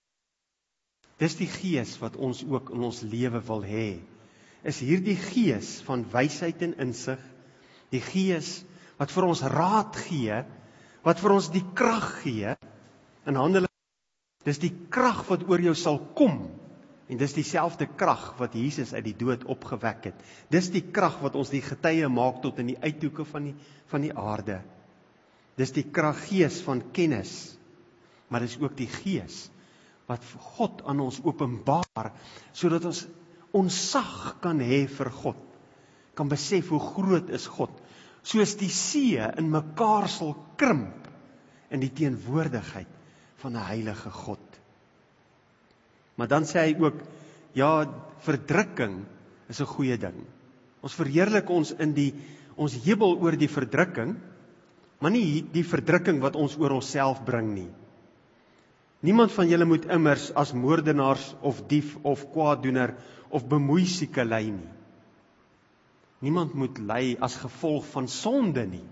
[SPEAKER 1] Dis die Gees wat ons ook in ons lewe wil hê. Is hierdie Gees van wysheid en insig, die Gees wat vir ons raad gee, wat vir ons die krag gee, in Handelinge, dis die krag wat oor jou sal kom, en dis dieselfde krag wat Jesus uit die dood opgewek het. Dis die krag wat ons die getuie maak tot in die uithoeke van die, van die aarde. Dis die krag Gees van kennis, maar dis ook die Gees wat God aan ons openbaar, sodat ons ontzag kan hê vir God, kan besef hoe groot is God, soos die see in mekaar sal krimp in die teenwoordigheid van 'n heilige God. Maar dan sê hy ook, ja, verdrukking is 'n goeie ding. Ons verheerlik ons in die, ons jubel oor die verdrukking, maar nie die verdrukking wat ons oor onsself bring nie. Niemand van julle moet immers as moordenaars of dief of kwaaddoener of bemoeisieke ly nie. Niemand moet ly as gevolg van sonde nie.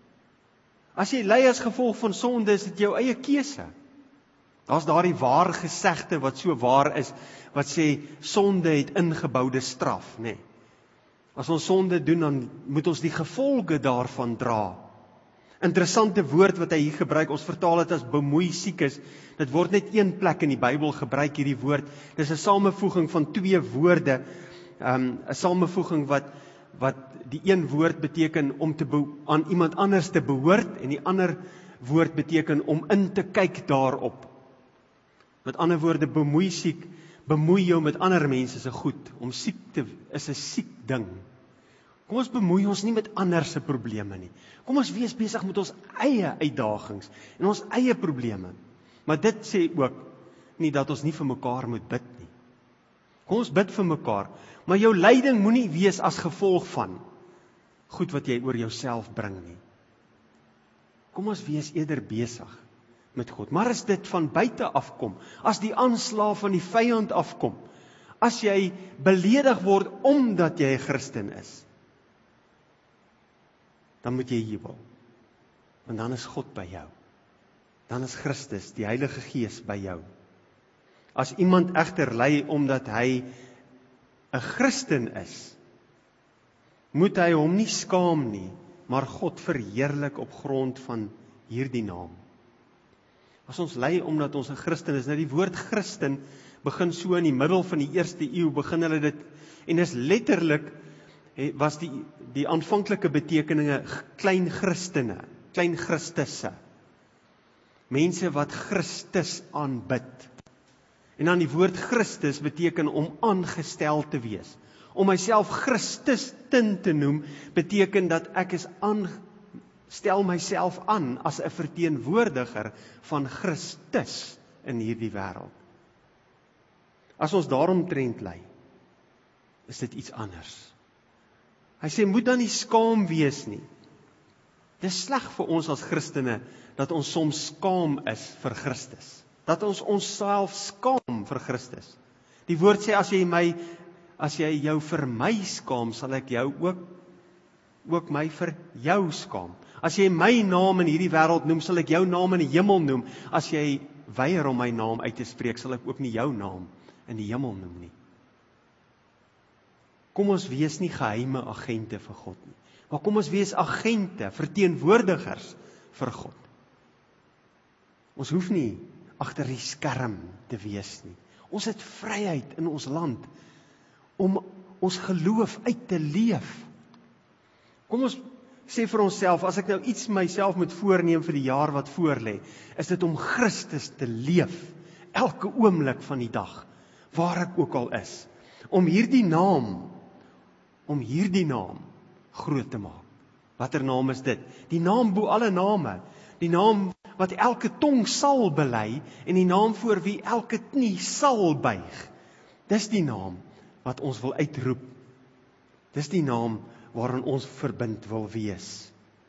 [SPEAKER 1] As jy ly as gevolg van sonde, is dit jou eie keuse. Daar's daardie waar gesegde wat so waar is, wat sê sonde het ingeboude straf, nê. As ons sonde doen, dan moet ons die gevolge daarvan dra. Interessante woord wat hy hier gebruik, ons vertaal dit as bemoeisiekes. Dit word net een plek in die Bybel gebruik hierdie woord. Dis 'n samevoeging van twee woorde, um, 'n samevoeging wat wat die een woord beteken om te be, aan iemand anders te behoort en die ander woord beteken om in te kyk daarop. Met ander woorde, bemoeisiek, bemoei jou met ander mense se goed. Om siek te is 'n siek ding. Kom ons bemoei ons nie met ander se probleme nie. Kom ons wees besig met ons eie uitdagings en ons eie probleme. Maar dit sê ook nie dat ons nie vir mekaar moet bid nie. Kom ons bid vir mekaar, maar jou lyding moenie wees as gevolg van goed wat jy oor jouself bring nie. Kom ons wees eerder besig met God. Maar as dit van buite afkom, as die aanslag van die vyand afkom, as jy beledig word omdat jy 'n Christen is, dan moet jy jubel. Want dan is God by jou. Dan is Christus, die Heilige Gees, by jou. As iemand egter ly omdat hy 'n Christen is, moet hy hom nie skaam nie, maar God verheerlik op grond van hierdie naam. As ons ly omdat ons 'n Christen is, nou die woord Christen begin so in die middel van die eerste eeu, begin hulle dit, en is letterlik, was die, die aanvanklike betekeninge klein Christene, klein Christusse, mense wat Christus aanbid. En dan die woord Christus beteken om aangestel te wees. Om myself Christus-tin te noem, beteken dat ek is aan, stel myself aan as 'n verteenwoordiger van Christus in hierdie wêreld. As ons daaromtrent lei, is dit iets anders. Hy sê, moet dan nie skaam wees nie. Dit is sleg vir ons as Christene, dat ons soms skaam is vir Christus. Dat ons onsself skaam vir Christus. Die woord sê, as jy my, as jy jou vir my skaam, sal ek jou ook, ook my vir jou skaam. As jy my naam in hierdie wêreld noem, sal ek jou naam in die hemel noem. As jy weier om my naam uit te spreek, sal ek ook nie jou naam in die hemel noem nie. Kom ons wees nie geheime agente vir God nie, maar kom ons wees agente, verteenwoordigers vir God. Ons hoef nie agter die skerm te wees nie. Ons het vryheid in ons land om ons geloof uit te leef. Kom ons sê vir onsself, as ek nou iets myself moet voorneem vir die jaar wat voorlê, is dit om Christus te leef, elke oomblik van die dag, waar ek ook al is, om hierdie naam, om hierdie naam groot te maak. Watter naam is dit? Die naam bo alle name, die naam wat elke tong sal bely, en die naam voor wie elke knie sal buig. Dis die naam wat ons wil uitroep. Dis die naam waarin ons verbind wil wees.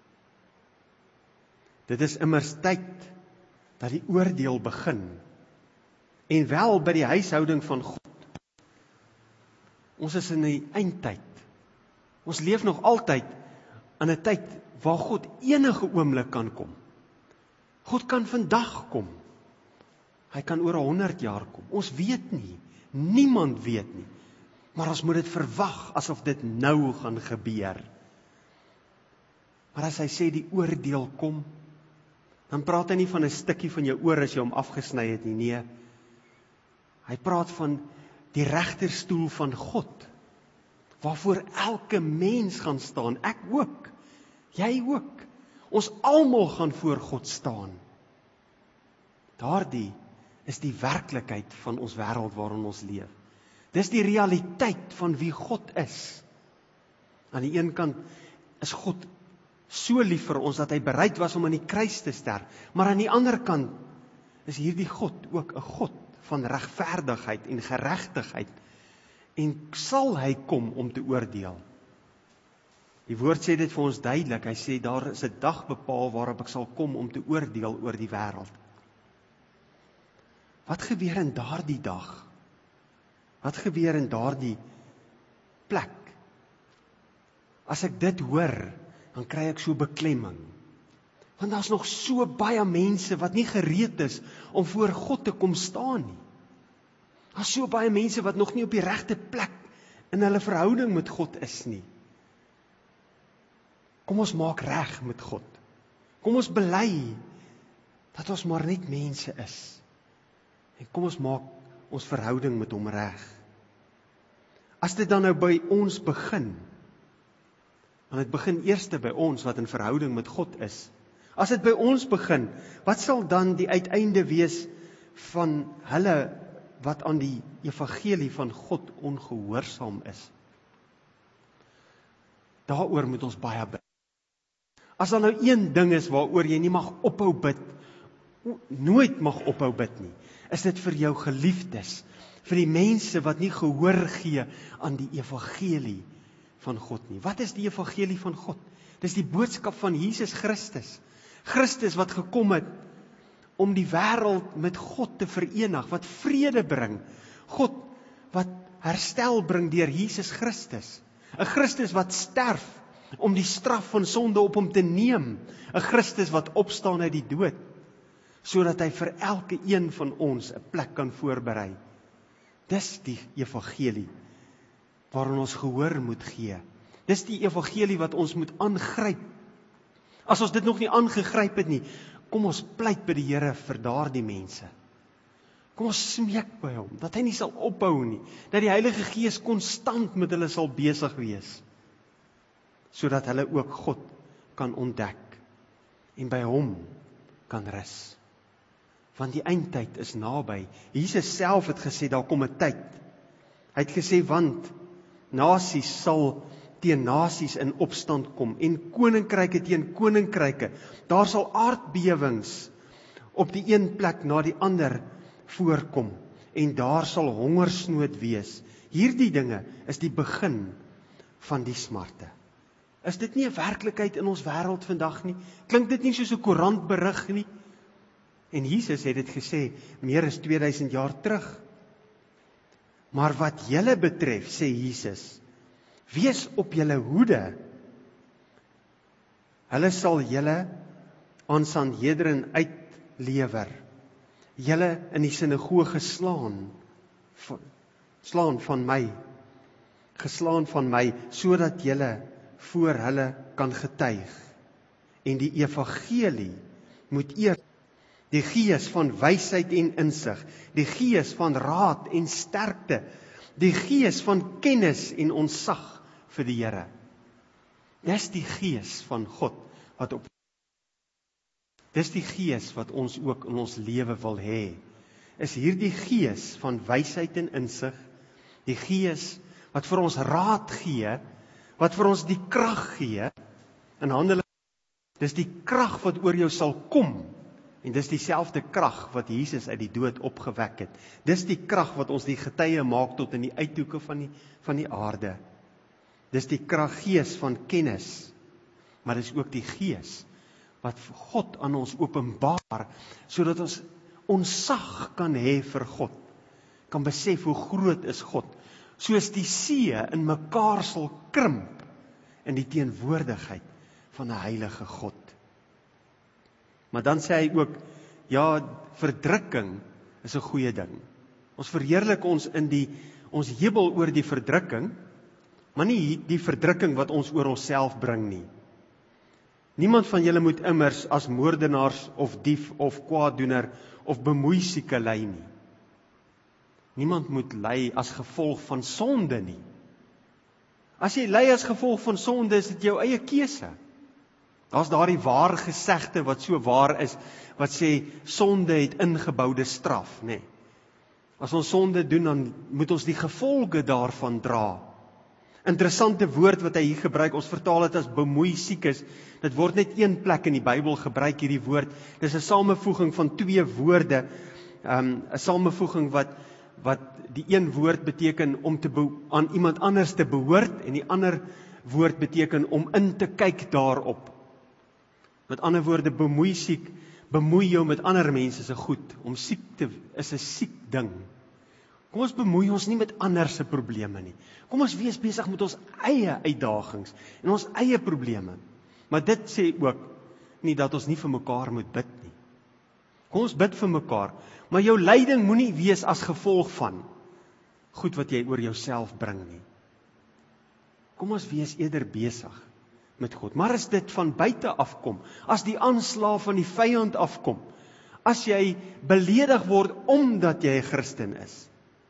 [SPEAKER 1] Dit is immers tyd dat die oordeel begin, en wel by die huishouding van God. Ons is in die eindtyd. Ons leef nog altyd in 'n tyd waar God enige oomblik kan kom. God kan vandag kom. Hy kan oor honderd jaar kom. Ons weet nie. Niemand weet nie. Maar ons moet dit verwag asof dit nou gaan gebeur. Maar as hy sê die oordeel kom, dan praat hy nie van 'n stukkie van jou oor as jy hom afgesny het nie. Nee. Hy praat van die regterstoel van God, waarvoor elke mens gaan staan. Ek ook. Jy ook. Ons almal gaan voor God staan. Daardie is die werklikheid van ons wêreld waarin ons leef. Dis die realiteit van wie God is. Aan die een kant is God so lief vir ons dat hy bereid was om aan die kruis te sterf, maar aan die ander kant is hierdie God ook 'n God van regverdigheid en geregtigheid, en sal hy kom om te oordeel. Die woord sê dit vir ons duidelik. Hy sê daar is 'n dag bepaal waarop ek sal kom om te oordeel oor die wêreld. Wat gebeur in daardie dag? Wat gebeur in daardie plek? As ek dit hoor, dan kry ek so beklemming. Want daar's nog so baie mense wat nie gereed is om voor God te kom staan nie. Daar's so baie mense wat nog nie op die regte plek in hulle verhouding met God is nie. Kom ons maak reg met God. Kom ons bely dat ons maar net mense is. En kom ons maak ons verhouding met hom reg. As dit dan nou by ons begin, want dit begin eerste by ons wat in verhouding met God is. As dit by ons begin, wat sal dan die uiteinde wees van hulle wat aan die evangelie van God ongehoorsaam is? Daaroor moet ons baie bid. As daar nou een ding is waaroor jy nie mag ophou bid, nooit mag ophou bid nie, is dit vir jou geliefdes, vir die mense wat nie gehoor gee aan die evangelie van God nie. Wat is die evangelie van God? Dis die boodskap van Jesus Christus. Christus wat gekom het om die wêreld met God te verenig, wat vrede bring. God wat herstel bring deur Jesus Christus. 'n Christus wat sterf om die straf van sonde op hom te neem. 'n Christus wat opstaan uit die dood, sodat hy vir elke een van ons 'n plek kan voorberei. Dis die evangelie waarin ons gehoor moet gee. Dis die evangelie wat ons moet aangryp. As ons dit nog nie aangegryp het nie, Kom ons pleit by die Here vir daardie mense. Kom ons smeek by hom, dat hy nie sal ophou nie, dat die Heilige Gees konstant met hulle sal besig wees, sodat hulle ook God kan ontdek, en by hom kan rus. Want die eindtyd is naby. Jesus self het gesê, daar kom 'n tyd. Hy het gesê, want nasies sal teen nasies in opstand kom, en koninkryke teen koninkryke. Daar sal aardbewings op die een plek na die ander voorkom, en daar sal hongersnood wees. Hierdie dinge is die begin van die smarte. Is dit nie 'n werklikheid in ons wêreld vandag nie? Klink dit nie soos 'n koerantberig nie? En Jesus het dit gesê, meer as tweeduisend jaar terug. Maar wat julle betref, sê Jesus, wees op julle hoede. Hulle sal julle aan Sanhedrin uitlewer. Julle in die sinagoge slaan, slaan van my, geslaan van my, sodat julle voor hulle kan getuig. En die evangelie moet eers die gees van wysheid en insig, die gees van raad en sterkte, die gees van kennis en ontzag vir die Here. Dis die gees van God wat op Dis die gees wat ons ook in ons lewe wil hê. Is hierdie gees van wysheid en insig, die gees wat vir ons raad gee, wat vir ons die krag gee in Handelinge. Dis die krag wat oor jou sal kom. En dis dieselfde krag wat Jesus uit die dood opgewek het. Dis die krag wat ons die getuie maak tot in die uithoeke van die, van die aarde. Dis die krag gees van kennis, maar dis ook die gees wat God aan ons openbaar, sodat ons ontzag kan hê vir God, kan besef hoe groot is God, soos die see in mekaar sal krimp in die teenwoordigheid van 'n heilige God. Maar dan sê hy ook, ja, verdrukking is 'n goeie ding. Ons verheerlik ons in die, ons jubel oor die verdrukking, maar nie die verdrukking wat ons oor onsself bring nie. Niemand van julle moet immers as moordenaars of dief of kwaaddoener of bemoeisieke ly nie. Niemand moet ly as gevolg van sonde nie. As jy ly as gevolg van sonde, is dit jou eie keuse. Daar's daardie ware gesegde wat so waar is, wat sê, sonde het ingeboude straf, nê. Nee. As ons sonde doen, dan moet ons die gevolge daarvan dra. Interessante woord wat hy hier gebruik, ons vertaal dit as bemoeisiekes. Dit word net een plek in die Bybel gebruik, hierdie woord. Dis 'n samevoeging van twee woorde, um, 'n samevoeging wat, wat die een woord beteken om te be, aan iemand anders te behoort, en die ander woord beteken om in te kyk daarop. Met ander woorde, bemoei siek, bemoei jou met ander mense se goed. Om siek te is 'n siek ding. Kom ons bemoei ons nie met ander se probleme nie. Kom ons wees besig met ons eie uitdagings en ons eie probleme. Maar dit sê ook nie dat ons nie vir mekaar moet bid nie. Kom ons bid vir mekaar, maar jou lyding moenie wees as gevolg van goed wat jy oor jouself bring nie. Kom ons wees eerder besig met God. Maar as dit van buite afkom, as die aanslag van die vyand afkom, as jy beledig word omdat jy 'n Christen is,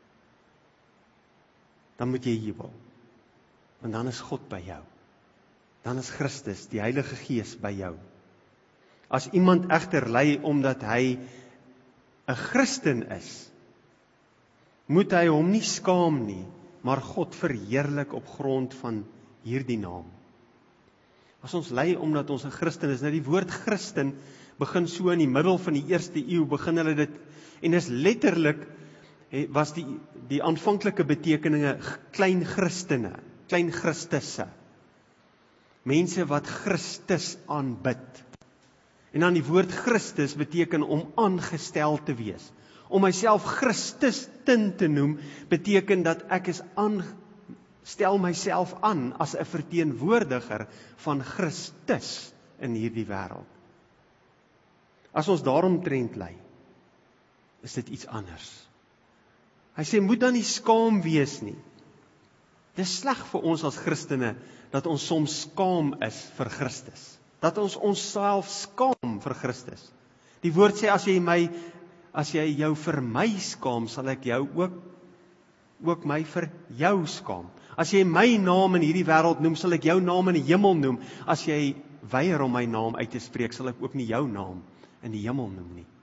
[SPEAKER 1] dan moet jy jubel. Want dan is God by jou. Dan is Christus, die Heilige Gees, by jou. As iemand egter ly omdat hy 'n Christen is, moet hy hom nie skaam nie, maar God verheerlik op grond van hierdie naam. As ons ly omdat ons 'n Christen is, nou die woord Christen begin so in die middel van die eerste eeu, begin hulle dit, en is letterlik, was die, die aanvanklike betekeninge klein Christene, klein Christusse. Mense wat Christus aanbid. En dan die woord Christus beteken om aangestel te wees. Om myself Christus te noem, beteken dat ek is aan, stel myself aan as 'n verteenwoordiger van Christus in hierdie wêreld. As ons daaromtrent ly, is dit iets anders. Hy sê, moet dan nie skaam wees nie. Dit is sleg vir ons as Christene, dat ons soms skaam is vir Christus. Dat ons onsself skaam vir Christus. Die woord sê, as jy my, as jy jou vir my skaam, sal ek jou ook, ook my vir jou skaam. As jy my naam in hierdie wêreld noem, sal ek jou naam in die hemel noem. As jy weier om my naam uit te spreek, sal ek ook nie jou naam in die hemel noem nie.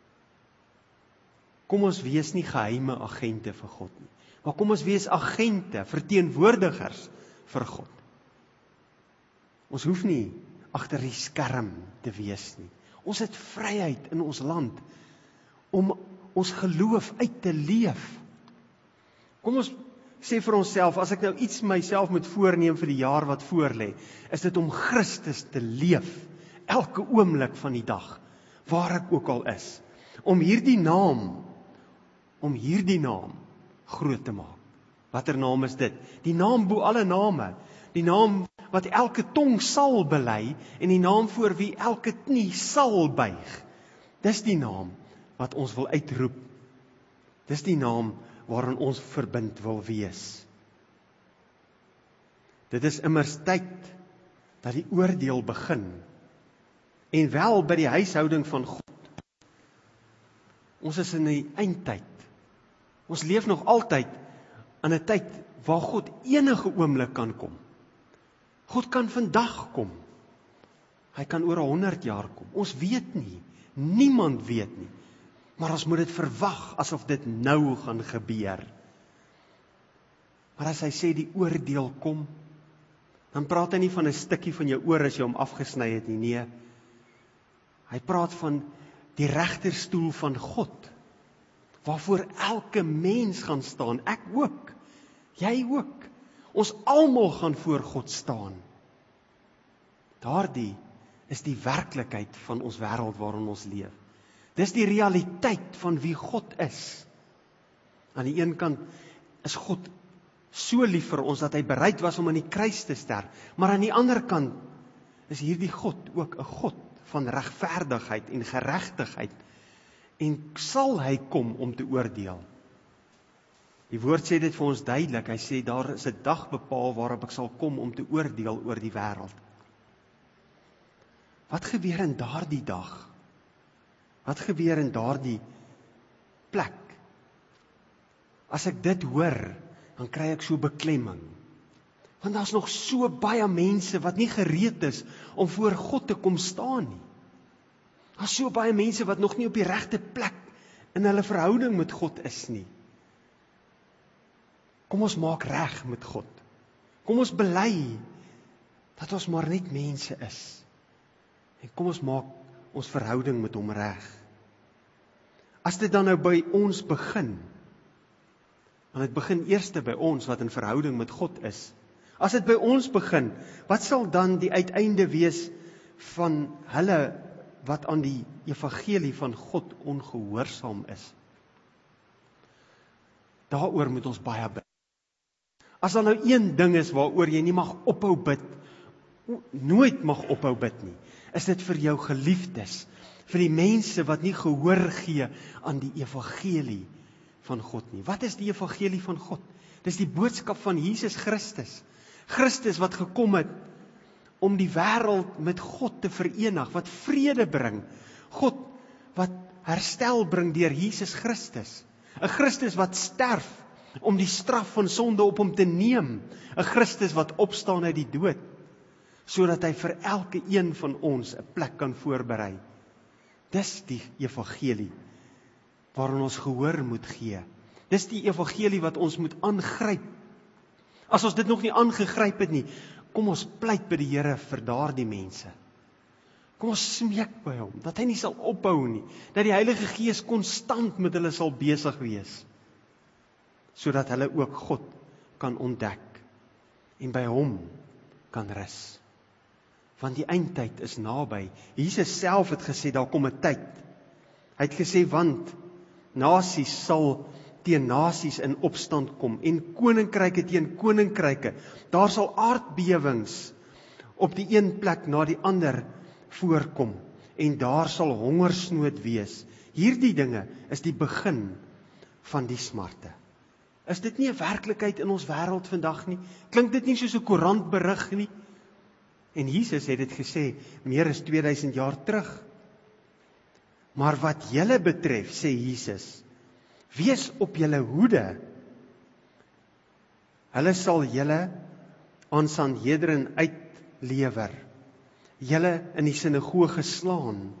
[SPEAKER 1] Kom ons wees nie geheime agente vir God nie, maar kom ons wees agente, verteenwoordigers vir God. Ons hoef nie agter die skerm te wees nie. Ons het vryheid in ons land om ons geloof uit te leef. Kom ons sê vir onsself, as ek nou iets myself moet voorneem vir die jaar wat voorlê, is dit om Christus te leef, elke oomblik van die dag, waar ek ook al is, om hierdie naam, om hierdie naam groot te maak. Watter naam is dit? Die naam bo alle name, die naam wat elke tong sal bely, en die naam voor wie elke knie sal buig. Dis die naam wat ons wil uitroep. Dis die naam waarin ons verbind wil wees. Dit is immers tyd dat die oordeel begin, en wel by die huishouding van God. Ons is in die eindtyd. Ons leef nog altyd in 'n tyd waar God enige oomblik kan kom. God kan vandag kom. Hy kan oor honderd jaar kom. Ons weet nie. Niemand weet nie. Maar ons moet dit verwag asof dit nou gaan gebeur. Maar as hy sê die oordeel kom, dan praat hy nie van 'n stukkie van jou oor as jy hom afgesny het nie. Nee. Hy praat van die regterstoel van God, waarvoor elke mens gaan staan. Ek ook. Jy ook. Ons almal gaan voor God staan. Daardie is die werklikheid van ons wêreld waarin ons leef. Dis die realiteit van wie God is. Aan die een kant is God so lief vir ons dat hy bereid was om aan die kruis te sterf, maar aan die ander kant is hierdie God ook 'n God van regverdigheid en geregtigheid, en sal hy kom om te oordeel. Die woord sê dit vir ons duidelik. Hy sê daar is 'n dag bepaal waarop ek sal kom om te oordeel oor die wêreld. Wat gebeur in daardie dag? Wat gebeur in daardie plek? As ek dit hoor, dan kry ek so beklemming. Want daar's nog so baie mense wat nie gereed is om voor God te kom staan nie. Daar's so baie mense wat nog nie op die regte plek in hulle verhouding met God is nie. Kom ons maak reg met God. Kom ons bely dat ons maar net mense is. En kom ons maak ons verhouding met hom reg. As dit dan nou by ons begin, want dit begin eerste by ons wat in verhouding met God is. As dit by ons begin, wat sal dan die uiteinde wees van hulle wat aan die evangelie van God ongehoorsaam is? Daaroor moet ons baie bid. As daar nou een ding is waaroor jy nie mag ophou bid, nooit mag ophou bid nie, is dit vir jou geliefdes, vir die mense wat nie gehoor gee aan die evangelie van God nie. Wat is die evangelie van God? Dis die boodskap van Jesus Christus. Christus wat gekom het om die wêreld met God te verenig, wat vrede bring. God wat herstel bring deur Jesus Christus. 'n Christus wat sterf om die straf van sonde op hom te neem. 'n Christus wat opstaan uit die dood, sodat hy vir elke een van ons 'n plek kan voorberei. Dis die evangelie waarin ons gehoor moet gee. Dis die evangelie wat ons moet aangryp. As ons dit nog nie aangegryp het nie, kom ons pleit by die Here vir daardie mense. Kom ons smeek by hom, dat hy nie sal ophou nie, dat die Heilige Gees konstant met hulle sal besig wees, sodat hulle ook God kan ontdek en by hom kan rus. Want die eindtyd is naby. Jesus self het gesê, daar kom 'n tyd. Hy het gesê, want nasies sal teen nasies in opstand kom, en koninkryke teen koninkryke. Daar sal aardbewings op die een plek na die ander voorkom, en daar sal hongersnood wees. Hierdie dinge is die begin van die smarte. Is dit nie 'n werklikheid in ons wêreld vandag nie? Klink dit nie soos 'n koerantberig nie? En Jesus het dit gesê, meer as tweeduisend jaar terug. Maar wat julle betref, sê Jesus, wees op julle hoede. Hulle sal julle aan Sanhedrin uitlewer, julle in die sinagoge slaan,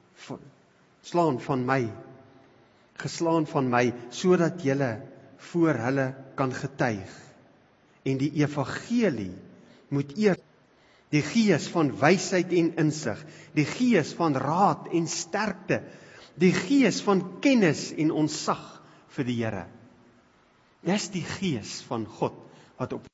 [SPEAKER 1] slaan van my, geslaan van my, sodat julle voor hulle kan getuig. En die evangelie moet eers die gees van wysheid en insig, die gees van raad en sterkte, die gees van kennis en ontzag vir die Here. Dis die gees van God wat op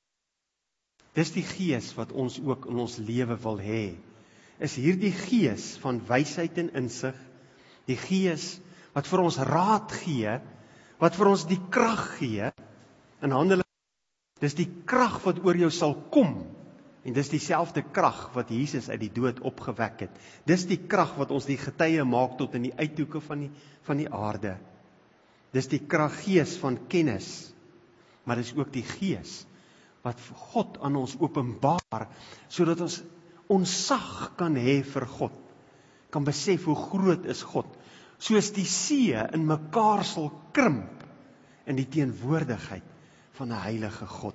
[SPEAKER 1] Dis die gees wat ons ook in ons lewe wil hê. Is hierdie gees van wysheid en insig, die gees wat vir ons raad gee, wat vir ons die krag gee, in Handelinge, dis die krag wat oor jou sal kom, en dis dieselfde krag wat Jesus uit die dood opgewek het. Dis die krag wat ons die getuie maak tot in die uithoeke van die, van die aarde. Dis die krag gees van kennis, maar dis ook die gees wat God aan ons openbaar, sodat ons ontzag kan hê vir God, kan besef hoe groot is God, soos die see in mekaar sal krimp in die teenwoordigheid van 'n heilige God.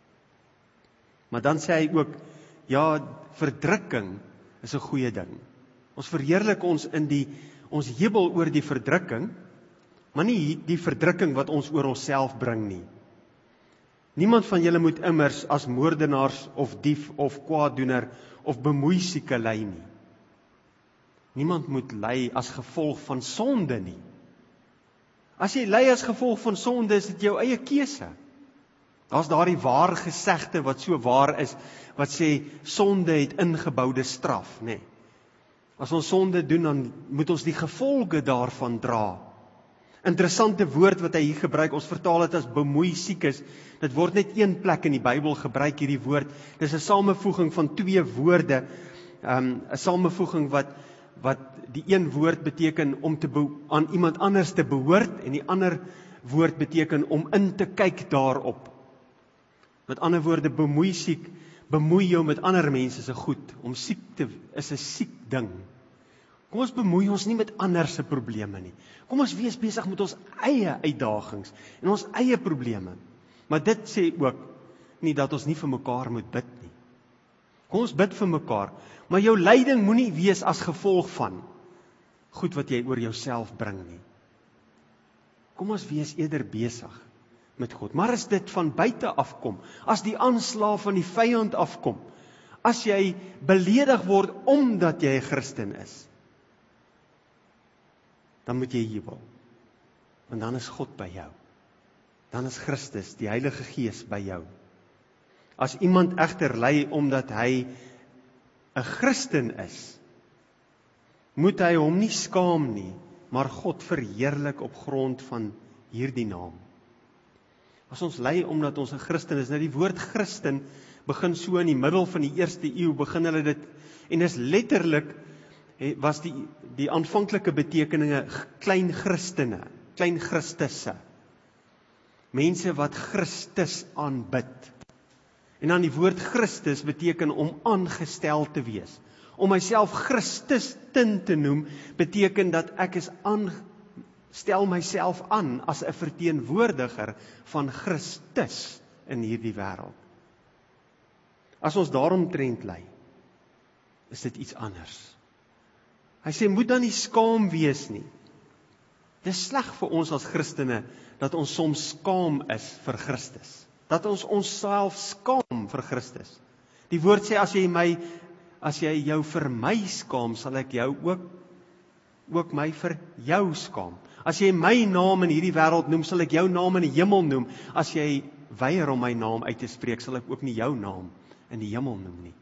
[SPEAKER 1] Maar dan sê hy ook, ja, verdrukking is 'n goeie ding. Ons verheerlik ons in die, ons jubel oor die verdrukking, maar nie die verdrukking wat ons oor onsself bring nie. Niemand van julle moet immers as moordenaars of dief of kwaaddoener of bemoeisieke ly nie. Niemand moet ly as gevolg van sonde nie. As jy ly as gevolg van sonde, is dit jou eie keuse. Daar's daardie ware gesegde wat so waar is, wat sê sonde het ingeboude straf, nê. Nee. As ons sonde doen, dan moet ons die gevolge daarvan dra. Interessante woord wat hy hier gebruik, ons vertaal dit as bemoeisiekes. Dit word net een plek in die Bybel gebruik, hierdie woord. Dis 'n samevoeging van twee woorde, um, 'n samevoeging wat wat die een woord beteken om te be, aan iemand anders te behoort, en die ander woord beteken om in te kyk daarop. Met ander woorde, bemoei siek, bemoei jou met ander mense se goed. Om siek te is 'n siek ding. Kom ons bemoei ons nie met ander se probleme nie. Kom ons wees besig met ons eie uitdagings en ons eie probleme. Maar dit sê ook nie dat ons nie vir mekaar moet bid nie. Kom ons bid vir mekaar, maar jou lyding moenie wees as gevolg van goed wat jy oor jouself bring nie. Kom ons wees eerder besig met God. Maar as dit van buite afkom, as die aanslag van die vyand afkom, as jy beledig word omdat jy 'n Christen is, dan moet jy jubel. Want dan is God by jou. Dan is Christus, die Heilige Gees, by jou. As iemand egter ly omdat hy 'n Christen is, moet hy hom nie skaam nie, maar God verheerlik op grond van hierdie naam. As ons ly omdat ons 'n Christen is, nou die woord Christen begin so in die middel van die eerste eeu, begin hulle dit, en is letterlik, was die, die aanvanklike betekeninge klein Christene, klein Christusse. Mense wat Christus aanbid. En dan die woord Christus beteken om aangestel te wees. Om myself Christus tin te noem, beteken dat ek is aan, stel myself aan as 'n verteenwoordiger van Christus in hierdie wêreld. As ons daaromtrent ly, is dit iets anders. Hy sê, moet dan nie skaam wees nie. Dit is sleg vir ons as Christene, dat ons soms skaam is vir Christus. Dat ons onsself skaam vir Christus. Die woord sê, as jy my, as jy jou vir my skaam, sal ek jou ook, ook my vir jou skaam. As jy my naam in hierdie wêreld noem, sal ek jou naam in die hemel noem. As jy weier om my naam uit te spreek, sal ek ook nie jou naam in die hemel noem nie.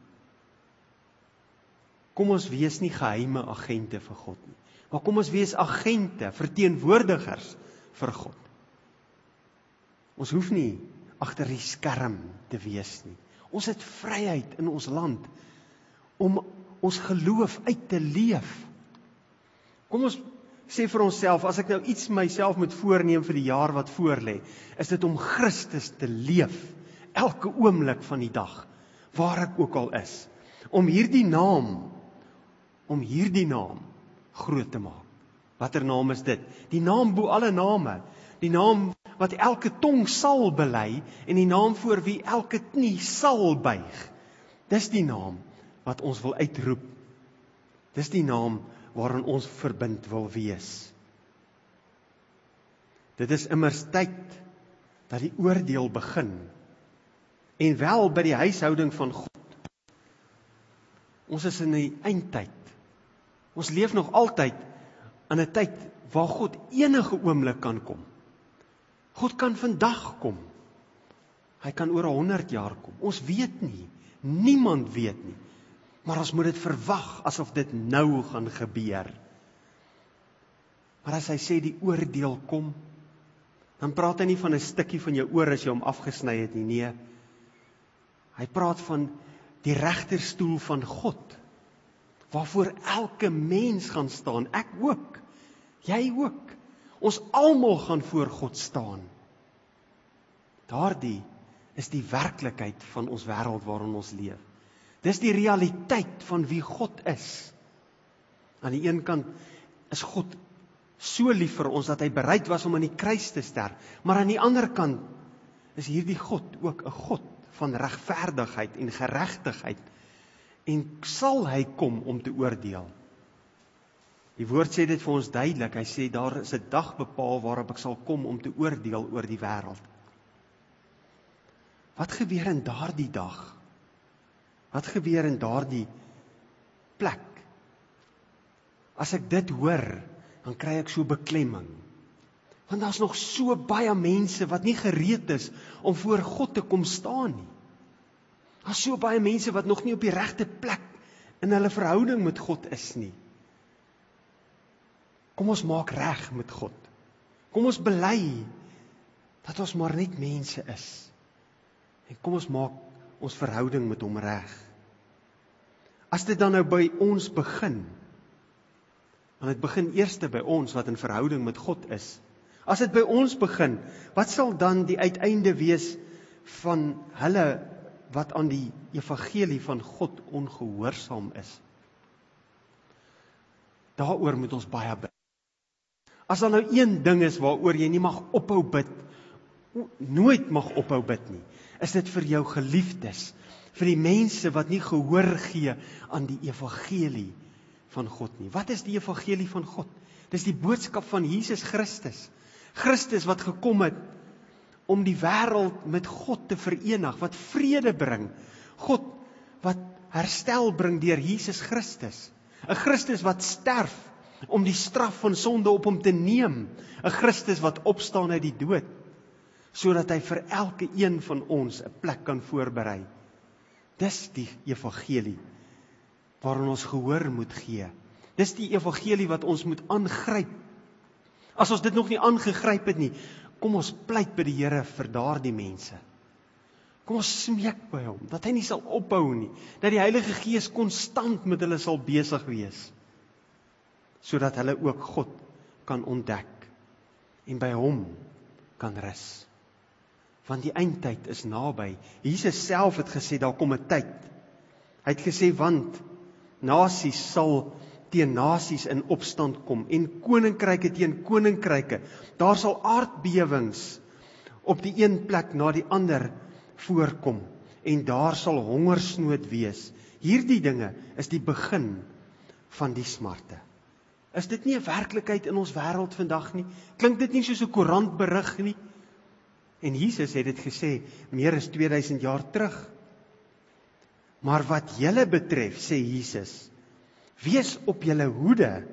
[SPEAKER 1] Kom ons wees nie geheime agente vir God nie, maar kom ons wees agente, verteenwoordigers vir God. Ons hoef nie agter die skerm te wees nie. Ons het vryheid in ons land om ons geloof uit te leef. Kom ons sê vir onsself, as ek nou iets myself moet voorneem vir die jaar wat voorlê, is dit om Christus te leef, elke oomblik van die dag, waar ek ook al is. Om hierdie naam, om hierdie naam groot te maak. Watter naam is dit? Die naam bo alle name. Die naam wat elke tong sal bely en die naam voor wie elke knie sal buig. Dis die naam wat ons wil uitroep. Dis die naam waarin ons verbind wil wees. Dit is immers tyd dat die oordeel begin. En wel by die huishouding van God. Ons is in die eindtyd. Ons leef nog altyd in 'n tyd waar God enige oomblik kan kom. God kan vandag kom. Hy kan oor honderd jaar kom. Ons weet nie. Niemand weet nie. Maar ons moet dit verwag asof dit nou gaan gebeur. Maar as hy sê die oordeel kom, dan praat hy nie van 'n stukkie van jou oor as jy hom afgesny het nie. Nee. Hy praat van die regterstoel van God, waarvoor elke mens gaan staan. Ek ook. Jy ook. Ons almal gaan voor God staan. Daardie is die werklikheid van ons wêreld waarin ons leef. Dis die realiteit van wie God is. Aan die een kant is God so lief vir ons dat hy bereid was om aan die kruis te sterf, maar aan die ander kant is hierdie God ook 'n God van regverdigheid en geregtigheid en sal hy kom om te oordeel. Die woord sê dit vir ons duidelik. Hy sê daar is 'n dag bepaal waarop ek sal kom om te oordeel oor die wêreld. Wat gebeur in daardie dag? Wat gebeur in daardie plek? As ek dit hoor, dan kry ek so beklemming. Want daar's nog so baie mense wat nie gereed is om voor God te kom staan nie. Daar's so baie mense wat nog nie op die regte plek in hulle verhouding met God is nie. Kom ons maak reg met God. Kom ons bely dat ons maar net mense is. En kom ons maak ons verhouding met hom reg. As dit dan nou by ons begin, want dit begin eerste by ons wat in verhouding met God is. As dit by ons begin, wat sal dan die uiteinde wees van hulle wat aan die evangelie van God ongehoorsaam is? Daaroor moet ons baie bid. As daar nou een ding is waaroor jy nie mag ophou bid, nooit mag ophou bid nie, is dit vir jou geliefdes, vir die mense wat nie gehoor gee aan die evangelie van God nie. Wat is die evangelie van God? Dis die boodskap van Jesus Christus. Christus wat gekom het om die wêreld met God te verenig, wat vrede bring. God wat herstel bring deur Jesus Christus. 'n Christus wat sterf om die straf van sonde op hom te neem. 'n Christus wat opstaan uit die dood, sodat hy vir elke een van ons 'n plek kan voorberei. Dis die evangelie waarin ons gehoor moet gee. Dis die evangelie wat ons moet aangryp. As ons dit nog nie aangegryp het nie, kom ons pleit by die Here vir daardie mense. Kom ons smeek by hom, dat hy nie sal ophou nie, dat die Heilige Gees konstant met hulle sal besig wees, sodat hulle ook God kan ontdek en by hom kan rus. Want die eindtyd is naby. Jesus self het gesê, daar kom 'n tyd. Hy het gesê, want nasies sal teen nasies in opstand kom, en koninkryke teen koninkryke. Daar sal aardbewings op die een plek na die ander voorkom, en daar sal hongersnood wees. Hierdie dinge is die begin van die smarte. Is dit nie 'n werklikheid in ons wêreld vandag nie? Klink dit nie soos 'n koerantberig nie? En Jesus het dit gesê, meer as tweeduisend jaar terug. Maar wat julle betref, sê Jesus, wees op julle hoede.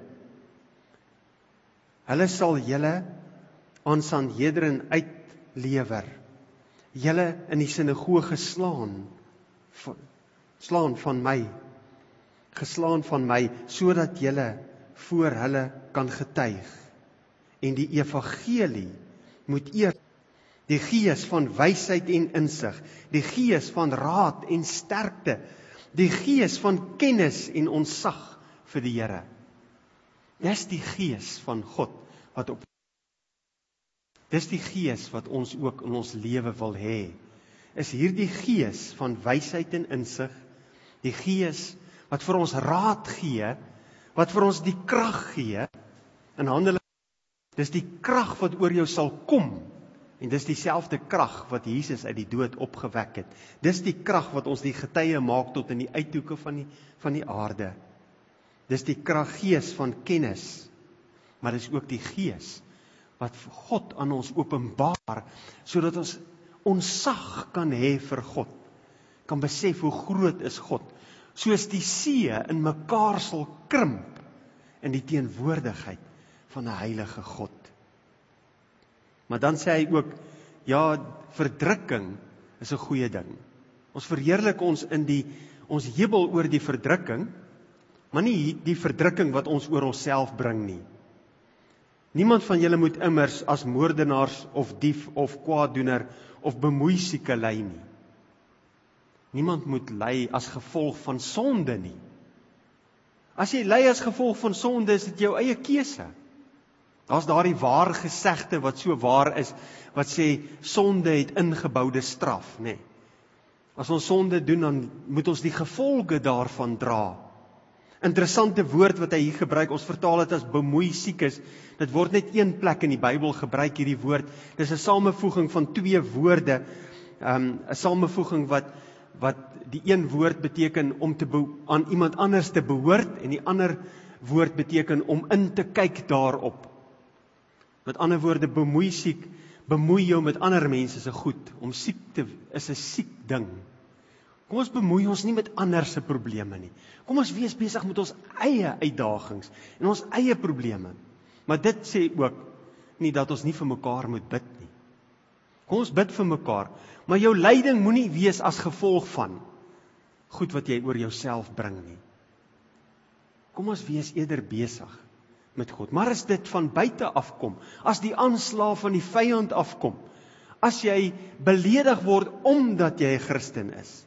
[SPEAKER 1] Hulle sal julle aan Sanhedrin uitlewer. Julle in die sinagoge slaan, slaan van my, geslaan van my, sodat julle voor hulle kan getuig. En die evangelie moet eers die gees van wysheid en insig, die gees van raad en sterkte, die gees van kennis en ontzag vir die Here. Dis die gees van God wat op Dis die gees wat ons ook in ons lewe wil hê. Is hierdie gees van wysheid en insig, die gees wat vir ons raad gee, wat vir ons die krag gee, in Handelinge, dis die krag wat oor jou sal kom, en dis dieselfde krag wat Jesus uit die dood opgewek het. Dis die krag wat ons die getuie maak tot in die uithoeke van die, van die aarde. Dis die krag gees van kennis, maar dis ook die gees wat God aan ons openbaar, sodat ons onsag kan hê vir God, kan besef hoe groot is God, soos die see in mekaar sal krimp in die teenwoordigheid van 'n heilige God. Maar dan sê hy ook, ja, verdrukking is 'n goeie ding. Ons verheerlik ons in die, ons jubel oor die verdrukking, maar nie die verdrukking wat ons oor onsself bring nie. Niemand van julle moet immers as moordenaars of dief of kwaaddoener of bemoeisieke ly nie. Niemand moet ly as gevolg van sonde nie. As jy ly as gevolg van sonde, is dit jou eie keuse. Daar's daardie waar gesegde wat so waar is, wat sê sonde het ingeboude straf, nê. Nee. As ons sonde doen, dan moet ons die gevolge daarvan dra. Interessante woord wat hy hier gebruik, ons vertaal dit as bemoeisiekes. Dit word net een plek in die Bybel gebruik, hierdie woord. Dis 'n samevoeging van twee woorde, um, 'n samevoeging wat wat die een woord beteken om te be, aan iemand anders te behoort, en die ander woord beteken om in te kyk daarop. Met ander woorde, bemoeisiek, bemoei jou met ander mense se goed. Om siek te is 'n siek ding. Kom ons bemoei ons nie met ander se probleme nie. Kom ons wees besig met ons eie uitdagings en ons eie probleme. Maar dit sê ook nie dat ons nie vir mekaar moet bid nie. Kom ons bid vir mekaar, maar jou lyding moenie wees as gevolg van goed wat jy oor jouself bring nie. Kom ons wees eerder besig met God. Maar as dit van buite afkom, as die aanslag van die vyand afkom, as jy beledig word omdat jy 'n Christen is,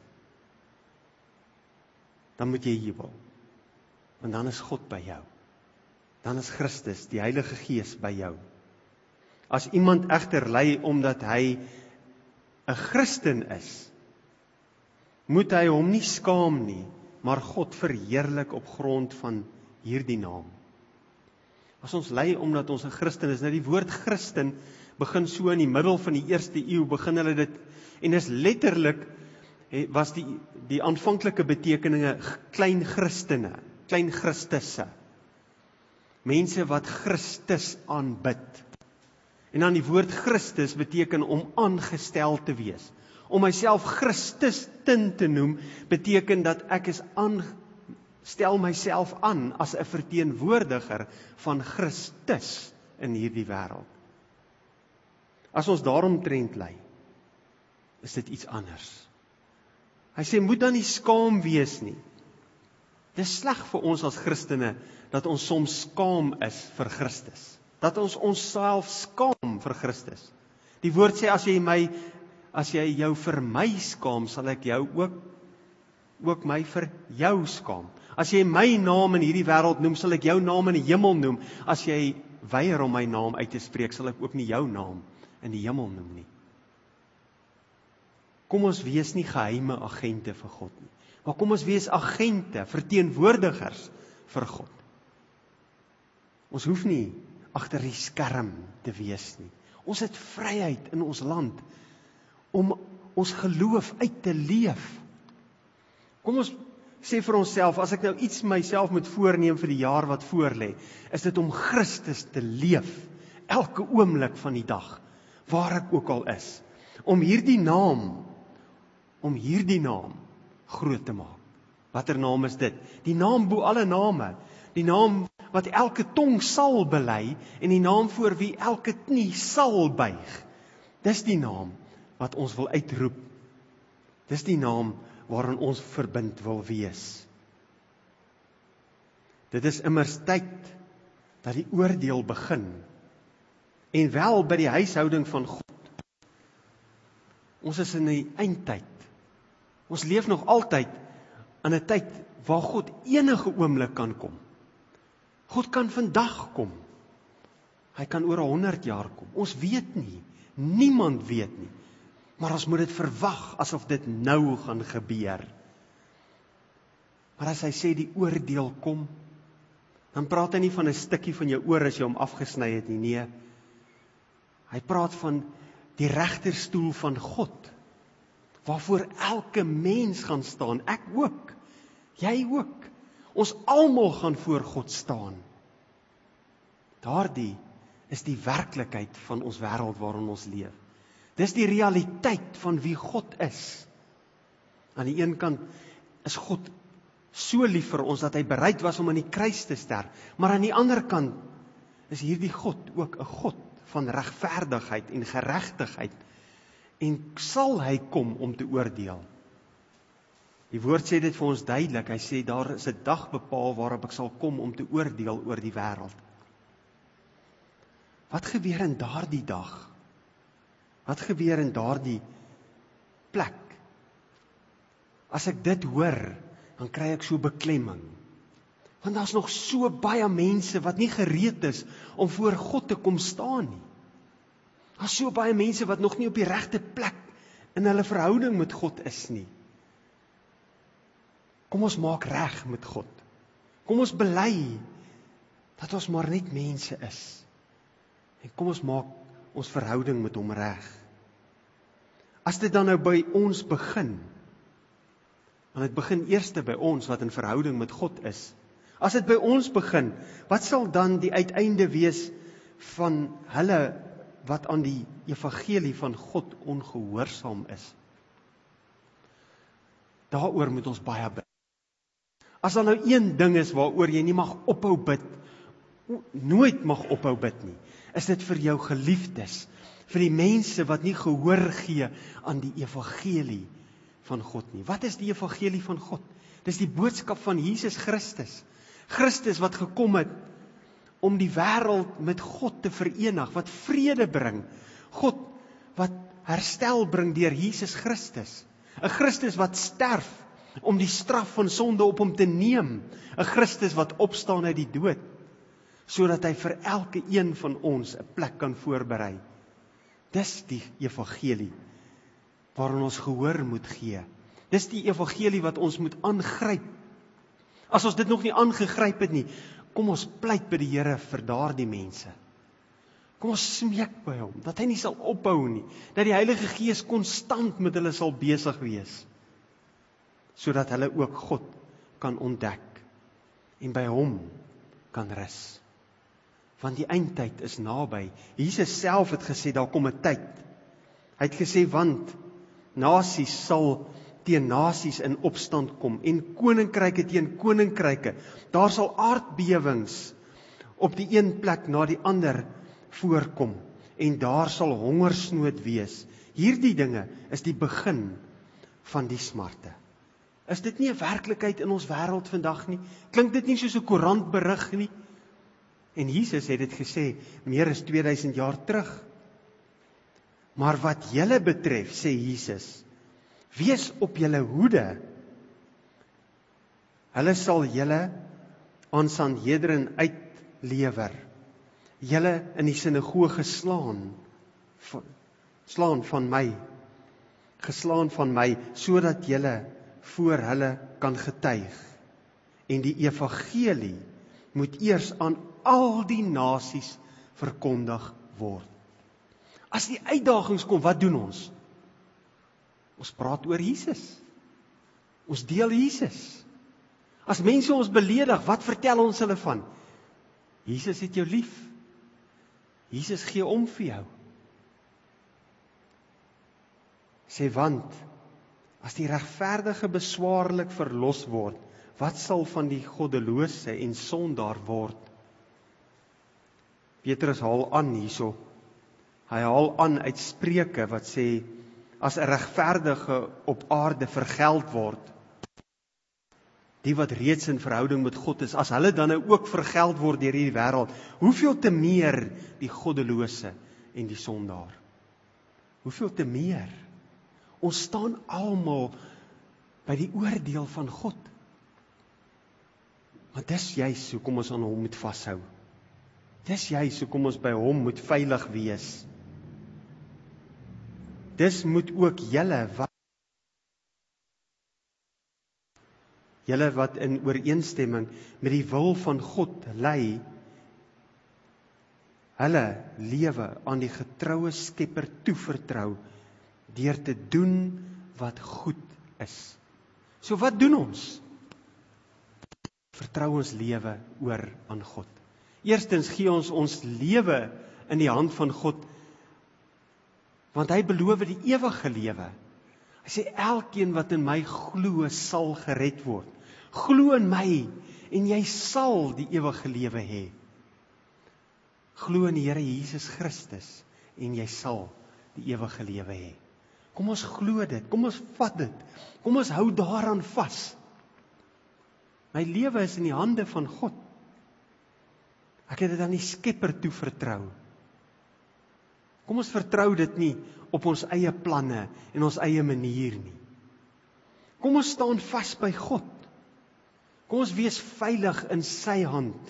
[SPEAKER 1] dan moet jy jubel. Want dan is God by jou. Dan is Christus, die Heilige Gees, by jou. As iemand egter ly omdat hy 'n Christen is, moet hy hom nie skaam nie, maar God verheerlik op grond van hierdie naam. As ons ly omdat ons 'n Christen is, nou die woord Christen begin so in die middel van die eerste eeu, begin hulle dit, en is letterlik, was die, die aanvanklike betekeninge klein Christene, klein Christusse. Mense wat Christus aanbid. En dan die woord Christus beteken om aangestel te wees. Om myself Christus te noem, beteken dat ek is aan, stel myself aan as 'n verteenwoordiger van Christus in hierdie wêreld. As ons daaromtrent ly, is dit iets anders. Hy sê, moet dan nie skaam wees nie. Dit is sleg vir ons as Christene, dat ons soms skaam is vir Christus. Dat ons onsself skaam vir Christus. Die woord sê, as jy my, as jy jou vir my skaam, sal ek jou ook, ook my vir jou skaam. As jy my naam in hierdie wêreld noem, sal ek jou naam in die hemel noem. As jy weier om my naam uit te spreek, sal ek ook nie jou naam in die hemel noem nie. Kom ons wees nie geheime agente vir God nie, maar kom ons wees agente, verteenwoordigers vir God. Ons hoef nie agter die skerm te wees nie. Ons het vryheid in ons land om ons geloof uit te leef. Kom ons sê vir onsself, as ek nou iets myself moet voorneem vir die jaar wat voorlê, is dit om Christus te leef, elke oomblik van die dag, waar ek ook al is, om hierdie naam, om hierdie naam groot te maak. Watter naam is dit? Die naam bo alle name, die naam wat elke tong sal bely, en die naam voor wie elke knie sal buig. Dis die naam wat ons wil uitroep. Dis die naam waarin ons verbind wil wees. Dit is immers tyd dat die oordeel begin, en wel by die huishouding van God. Ons is in die eindtyd. Ons leef nog altyd in 'n tyd waar God enige oomblik kan kom. God kan vandag kom. Hy kan oor honderd jaar kom. Ons weet nie. Niemand weet nie. Maar ons moet dit verwag asof dit nou gaan gebeur. Maar as hy sê die oordeel kom, dan praat hy nie van 'n stukkie van jou oor as jy hom afgesny het nie, nee. Hy praat van die regterstoel van God, waarvoor elke mens gaan staan, ek ook, jy ook. Ons almal gaan voor God staan. Daardie is die werklikheid van ons wêreld waarin ons leef. Dis die realiteit van wie God is. Aan die een kant is God so lief vir ons dat hy bereid was om aan die kruis te sterf, maar aan die ander kant is hierdie God ook 'n God van regverdigheid en geregtigheid, en sal hy kom om te oordeel. Die woord sê dit vir ons duidelik, hy sê daar is 'n dag bepaal waarop ek sal kom om te oordeel oor die wêreld. Wat gebeur in daardie dag? Wat gebeur in daardie plek? As ek dit hoor, dan kry ek so beklemming. Want daar's nog so baie mense wat nie gereed is om voor God te kom staan nie. Daar's so baie mense wat nog nie op die regte plek in hulle verhouding met God is nie. Kom ons maak reg met God. Kom ons bely dat ons maar net mense is. En kom ons maak ons verhouding met hom reg. As dit dan nou by ons begin, want dit begin eerste by ons wat in verhouding met God is. As dit by ons begin, wat sal dan die uiteinde wees van hulle wat aan die evangelie van God ongehoorsaam is? Daaroor moet ons baie bid. As daar nou een ding is waaroor jy nie mag ophou bid, nooit mag ophou bid nie, is dit vir jou geliefdes, vir die mense wat nie gehoor gee aan die evangelie van God nie. Wat is die evangelie van God? Dis die boodskap van Jesus Christus. Christus wat gekom het om die wêreld met God te verenig, wat vrede bring. God wat herstel bring deur Jesus Christus. 'n Christus wat sterf om die straf van sonde op hom te neem. 'n Christus wat opstaan uit die dood, sodat hy vir elke een van ons 'n plek kan voorberei. Dis die evangelie waarin ons gehoor moet gee. Dis die evangelie wat ons moet aangryp. As ons dit nog nie aangegryp het nie, kom ons pleit by die Here vir daardie mense. Kom ons smeek by hom, dat hy nie sal ophou nie, dat die Heilige Gees konstant met hulle sal besig wees, sodat hulle ook God kan ontdek en by hom kan rus. Want die eindtyd is naby. Jesus self het gesê, daar kom 'n tyd. Hy het gesê, want nasies sal teen nasies in opstand kom, en koninkryke teen koninkryke. Daar sal aardbewings op die een plek na die ander voorkom, en daar sal hongersnood wees. Hierdie dinge is die begin van die smarte. Is dit nie 'n werklikheid in ons wêreld vandag nie? Klink dit nie soos 'n koerantberig nie? En Jesus het dit gesê, meer as tweeduisend jaar terug. Maar wat julle betref, sê Jesus, wees op julle hoede. Hulle sal julle aan Sanhedrin uitlewer. Julle in die sinagoge slaan, slaan van my, geslaan van my, sodat julle voor hulle kan getuig. En die evangelie moet eers aan al die nasies verkondig word. As die uitdagings kom, wat doen ons? Ons praat oor Jesus. Ons deel Jesus. As mense ons beledig, wat vertel ons hulle van? Jesus het jou lief. Jesus gee om vir jou. Sê want, as die regverdige beswaarlik verlos word, wat sal van die goddelose en sondaar word? Petrus haal aan hierso. Hy haal aan uit Spreuke wat sê, as 'n regverdige op aarde vergeld word, die wat reeds in verhouding met God is, as hulle dan nou ook vergeld word deur hierdie wêreld, hoeveel te meer die goddelose en die sondaar? Hoeveel te meer? Ons staan almal by die oordeel van God. Maar dis juis hoekom ons aan hom moet vashou. Dis juis hoekom ons by hom moet veilig wees. Dis moet ook julle wat julle wat in ooreenstemming met die wil van God lei, hulle lewe aan die getroue Skepper toevertrou, deur te doen wat goed is. So wat doen ons? Vertrou ons lewe oor aan God. Eerstens gee ons ons lewe in die hand van God, want hy beloof die ewige lewe. Hy sê, elkeen wat in my glo sal gered word. Glo in my en jy sal die ewige lewe hê. Glo in die Here Jesus Christus en jy sal die ewige lewe hê. Kom ons glo dit, kom ons vat dit, kom ons hou daaraan vas. My lewe is in die hande van God. Ek het dit aan die Skepper toe vertrou. Kom ons vertrou dit nie op ons eie planne en ons eie manier nie. Kom ons staan vas by God. Kom ons wees veilig in sy hand.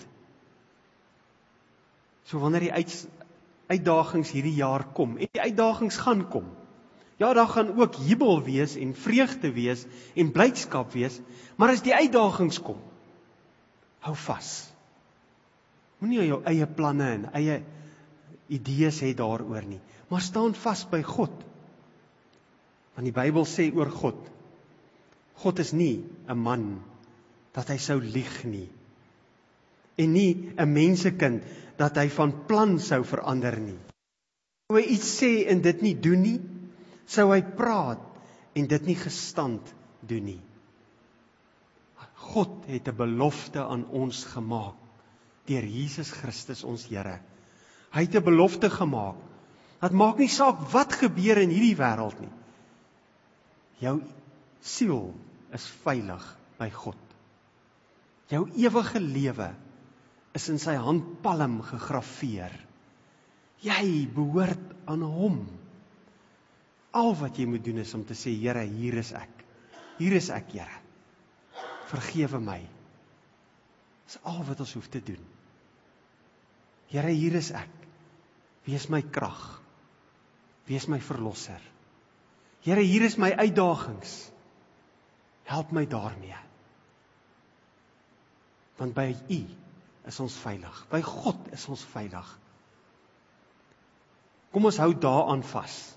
[SPEAKER 1] So wanneer die uit, uitdagings hierdie jaar kom, en die uitdagings gaan kom, ja, daar gaan ook jubel wees en vreugde wees en blydskap wees, maar as die uitdagings kom, hou vas. Moenie jou eie planne en eie idees hê daaroor nie, maar staan vas by God. Want die Bybel sê oor God, God is nie 'n man dat hy sou lieg nie, en nie 'n mensekind dat hy van plan sou verander nie. Sou hy iets sê en dit nie doen nie, sou hy praat en dit nie gestand doen nie. God het 'n belofte aan ons gemaak, deur Jesus Christus ons Here. Hy het 'n belofte gemaak, dat maak nie saak wat gebeur in hierdie wêreld nie. Jou siel is veilig by God. Jou ewige lewe is in sy handpalm gegraveer. Jy behoort aan hom. Al wat jy moet doen is om te sê, Here, hier is ek. Hier is ek, Here. Vergewe my. Dis al wat ons hoef te doen. Here, hier is ek. Wees my krag. Wees my verlosser. Here, hier is my uitdagings. Help my daarmee. Want by U is ons veilig. By God is ons veilig. Kom ons hou daaraan vas.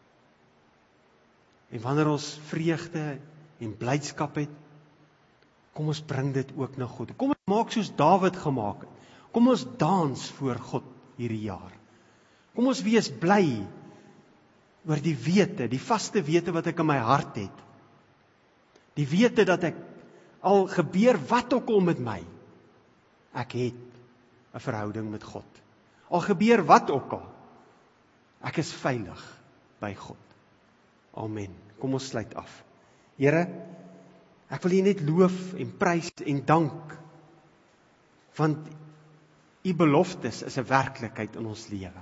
[SPEAKER 1] En wanneer ons vreugde en blydskap het, kom ons bring dit ook na God. Kom ons maak soos Dawid gemaak het. Kom ons dans voor God hierdie jaar. Kom ons wees bly oor die wete, die vaste wete wat ek in my hart het. Die wete dat ek, al gebeur wat ook al met my, ek het 'n verhouding met God. Al gebeur wat ook al, ek is veilig by God. Amen. Kom ons sluit af. Here, ek wil U net loof en prys en dank, want U beloftes is 'n werklikheid in ons lewe.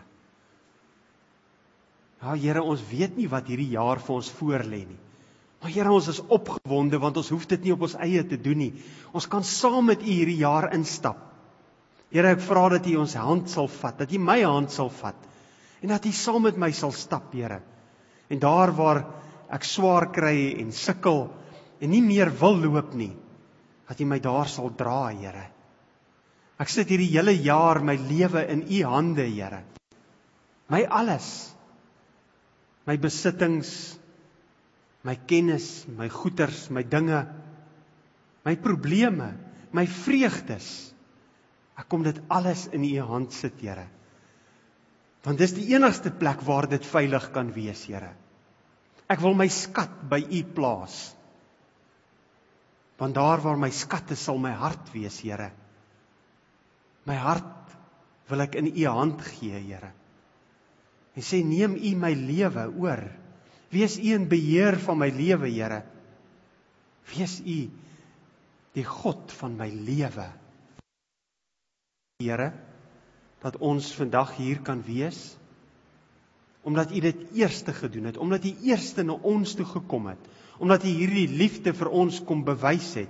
[SPEAKER 1] Ja, Here, ons weet nie wat hierdie jaar vir ons voorlê nie. Maar Here, ons is opgewonde, want ons hoef dit nie op ons eie te doen nie. Ons kan saam met U hierdie jaar instap. Here, ek vra dat U ons hand sal vat, dat U my hand sal vat, en dat U saam met my sal stap, Here. En daar waar ek swaar kry en sukkel, en nie meer wil loop nie, dat U my daar sal dra, Here. Ek sit hierdie hele jaar my lewe in U hande, Here. My alles, my besittings, my kennis, my goeders, my dinge, my probleme, my vreugdes, ek kom dit alles in U hand sit, Here. Want dis die enigste plek waar dit veilig kan wees, Here. Ek wil my skat by U plaas. Want daar waar my skat is, sal my hart wees, Here. My hart wil ek in U hand gee, Here. En sê, neem U my lewe oor. Wees U in beheer van my lewe, Here. Wees U die God van my lewe. Here, dat ons vandag hier kan wees, omdat U dit eerste gedoen het, omdat U eerste na ons toe gekom het, omdat U hierdie liefde vir ons kom bewys het.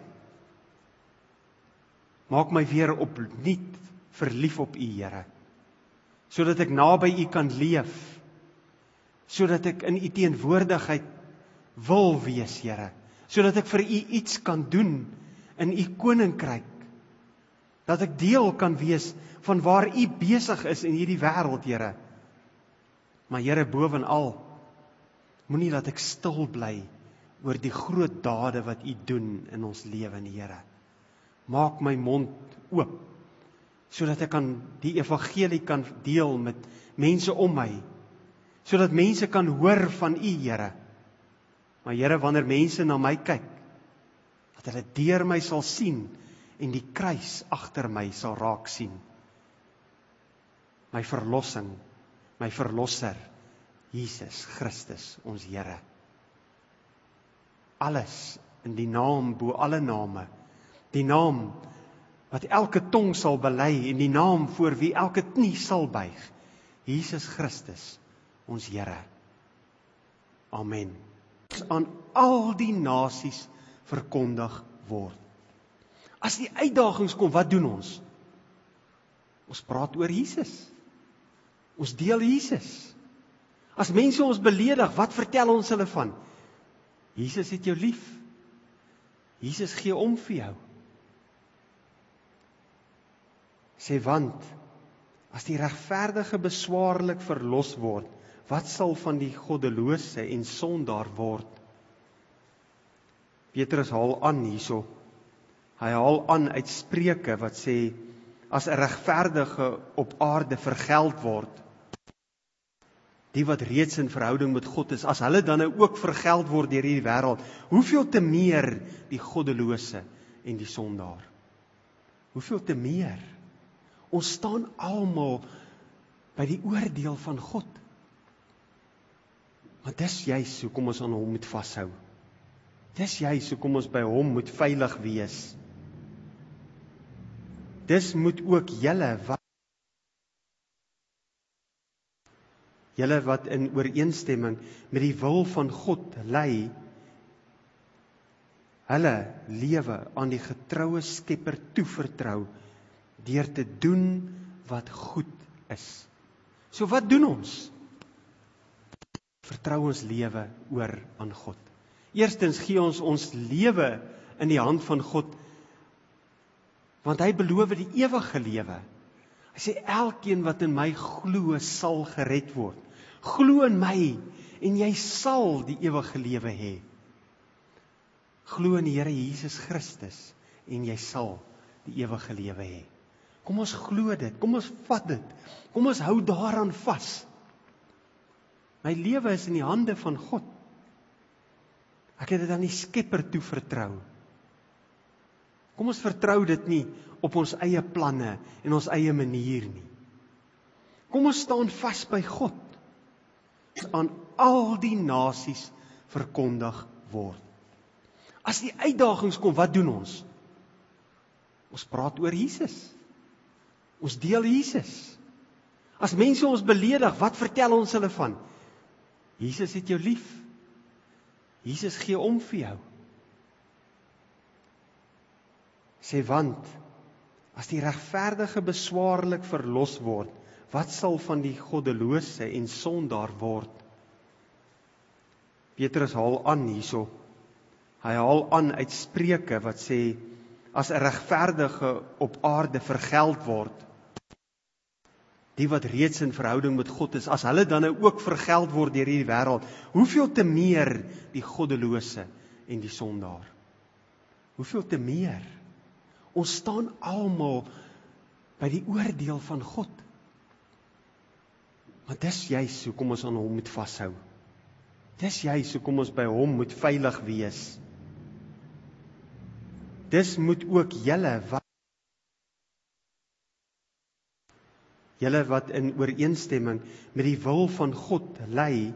[SPEAKER 1] Maak my weer opnuut verlief op U, Here, sodat ek naby U kan leef, sodat ek in U teenwoordigheid wil wees, Here, sodat ek vir U iets kan doen in u koninkryk. Dat ek deel kan wees van waar u besig is in hierdie wêreld, Here. Maar Here, bovenal, moenie dat ek stil bly oor die groot dade wat u doen in ons lewe, Here. Maak my mond oop, sodat ek kan die evangelie kan deel met mense om my, sodat mense kan hoor van u, Here. Maar Here, wanneer mense na my kyk, dat hulle deur my sal sien en die kruis agter my sal raak sien. My verlossing, my verlosser, Jesus Christus, ons Here. Alles in die naam bo alle name, die naam wat elke tong sal bely en die naam voor wie elke knie sal buig, Jesus Christus, ons Here. Amen. Aan al die nasies verkondig word. As die uitdagings kom, wat doen ons? Ons praat oor Jesus. Ons deel Jesus. As mense ons beledig, wat vertel ons hulle van? Jesus het jou lief. Jesus gee om vir jou. Sê want, as die regverdige beswaarlik verlos word, wat sal van die goddelose en sondaar word? Petrus haal aan hierso. Hy haal aan uit Spreuke wat sê, as 'n regverdige op aarde vergeld word, die wat reeds in verhouding met God is, as hulle dan ook vergeld word deur hierdie wêreld, hoeveel te meer die goddelose en die sondaar? Hoeveel te meer? Ons staan almal by die oordeel van God. Maar dis juis hoekom ons aan hom moet vashou. Dis juis hoekom ons by hom moet veilig wees. Dis moet ook julle wat julle wat in ooreenstemming met die wil van God lei, hulle lewe aan die getroue Skepper toevertrou deur te doen wat goed is. So wat doen ons? Vertrou ons lewe oor aan God. Eerstens gee ons ons lewe in die hand van God, want hy beloof die ewige lewe. Hy sê elkeen wat in my glo sal gered word. Glo in my en jy sal die ewige lewe hê. Glo in die Here Jesus Christus en jy sal die ewige lewe hê. Kom ons glo dit, kom ons vat dit, kom ons hou daaraan vas. My lewe is in die hande van God. Ek het dit aan die Skepper toe vertrou. Kom ons vertrou dit nie op ons eie planne en ons eie manier nie. Kom ons staan vas by God. Aan al die nasies verkondig word. As die uitdagings kom, wat doen ons? Ons praat oor Jesus. Ons deel Jesus. As mense ons beledig, wat vertel ons hulle van? Jesus het jou lief. Jesus gee om vir jou. Sê want, as die regverdige beswaarlik verlos word, wat sal van die goddelose en sondaar word? Petrus haal aan hierso. Hy haal aan uit Spreuke wat sê, as 'n regverdige op aarde vergeld word, die wat reeds in verhouding met God is, as hulle dan ook vergeld word deur hierdie wêreld, hoeveel te meer die goddelose en die sondaar? Hoeveel te meer? Ons staan almal by die oordeel van God. Maar dis juis hoekom ons aan hom moet vashou. Dis juis hoekom ons by hom moet veilig wees. Dis moet ook julle wat julle wat in ooreenstemming met die wil van God lei,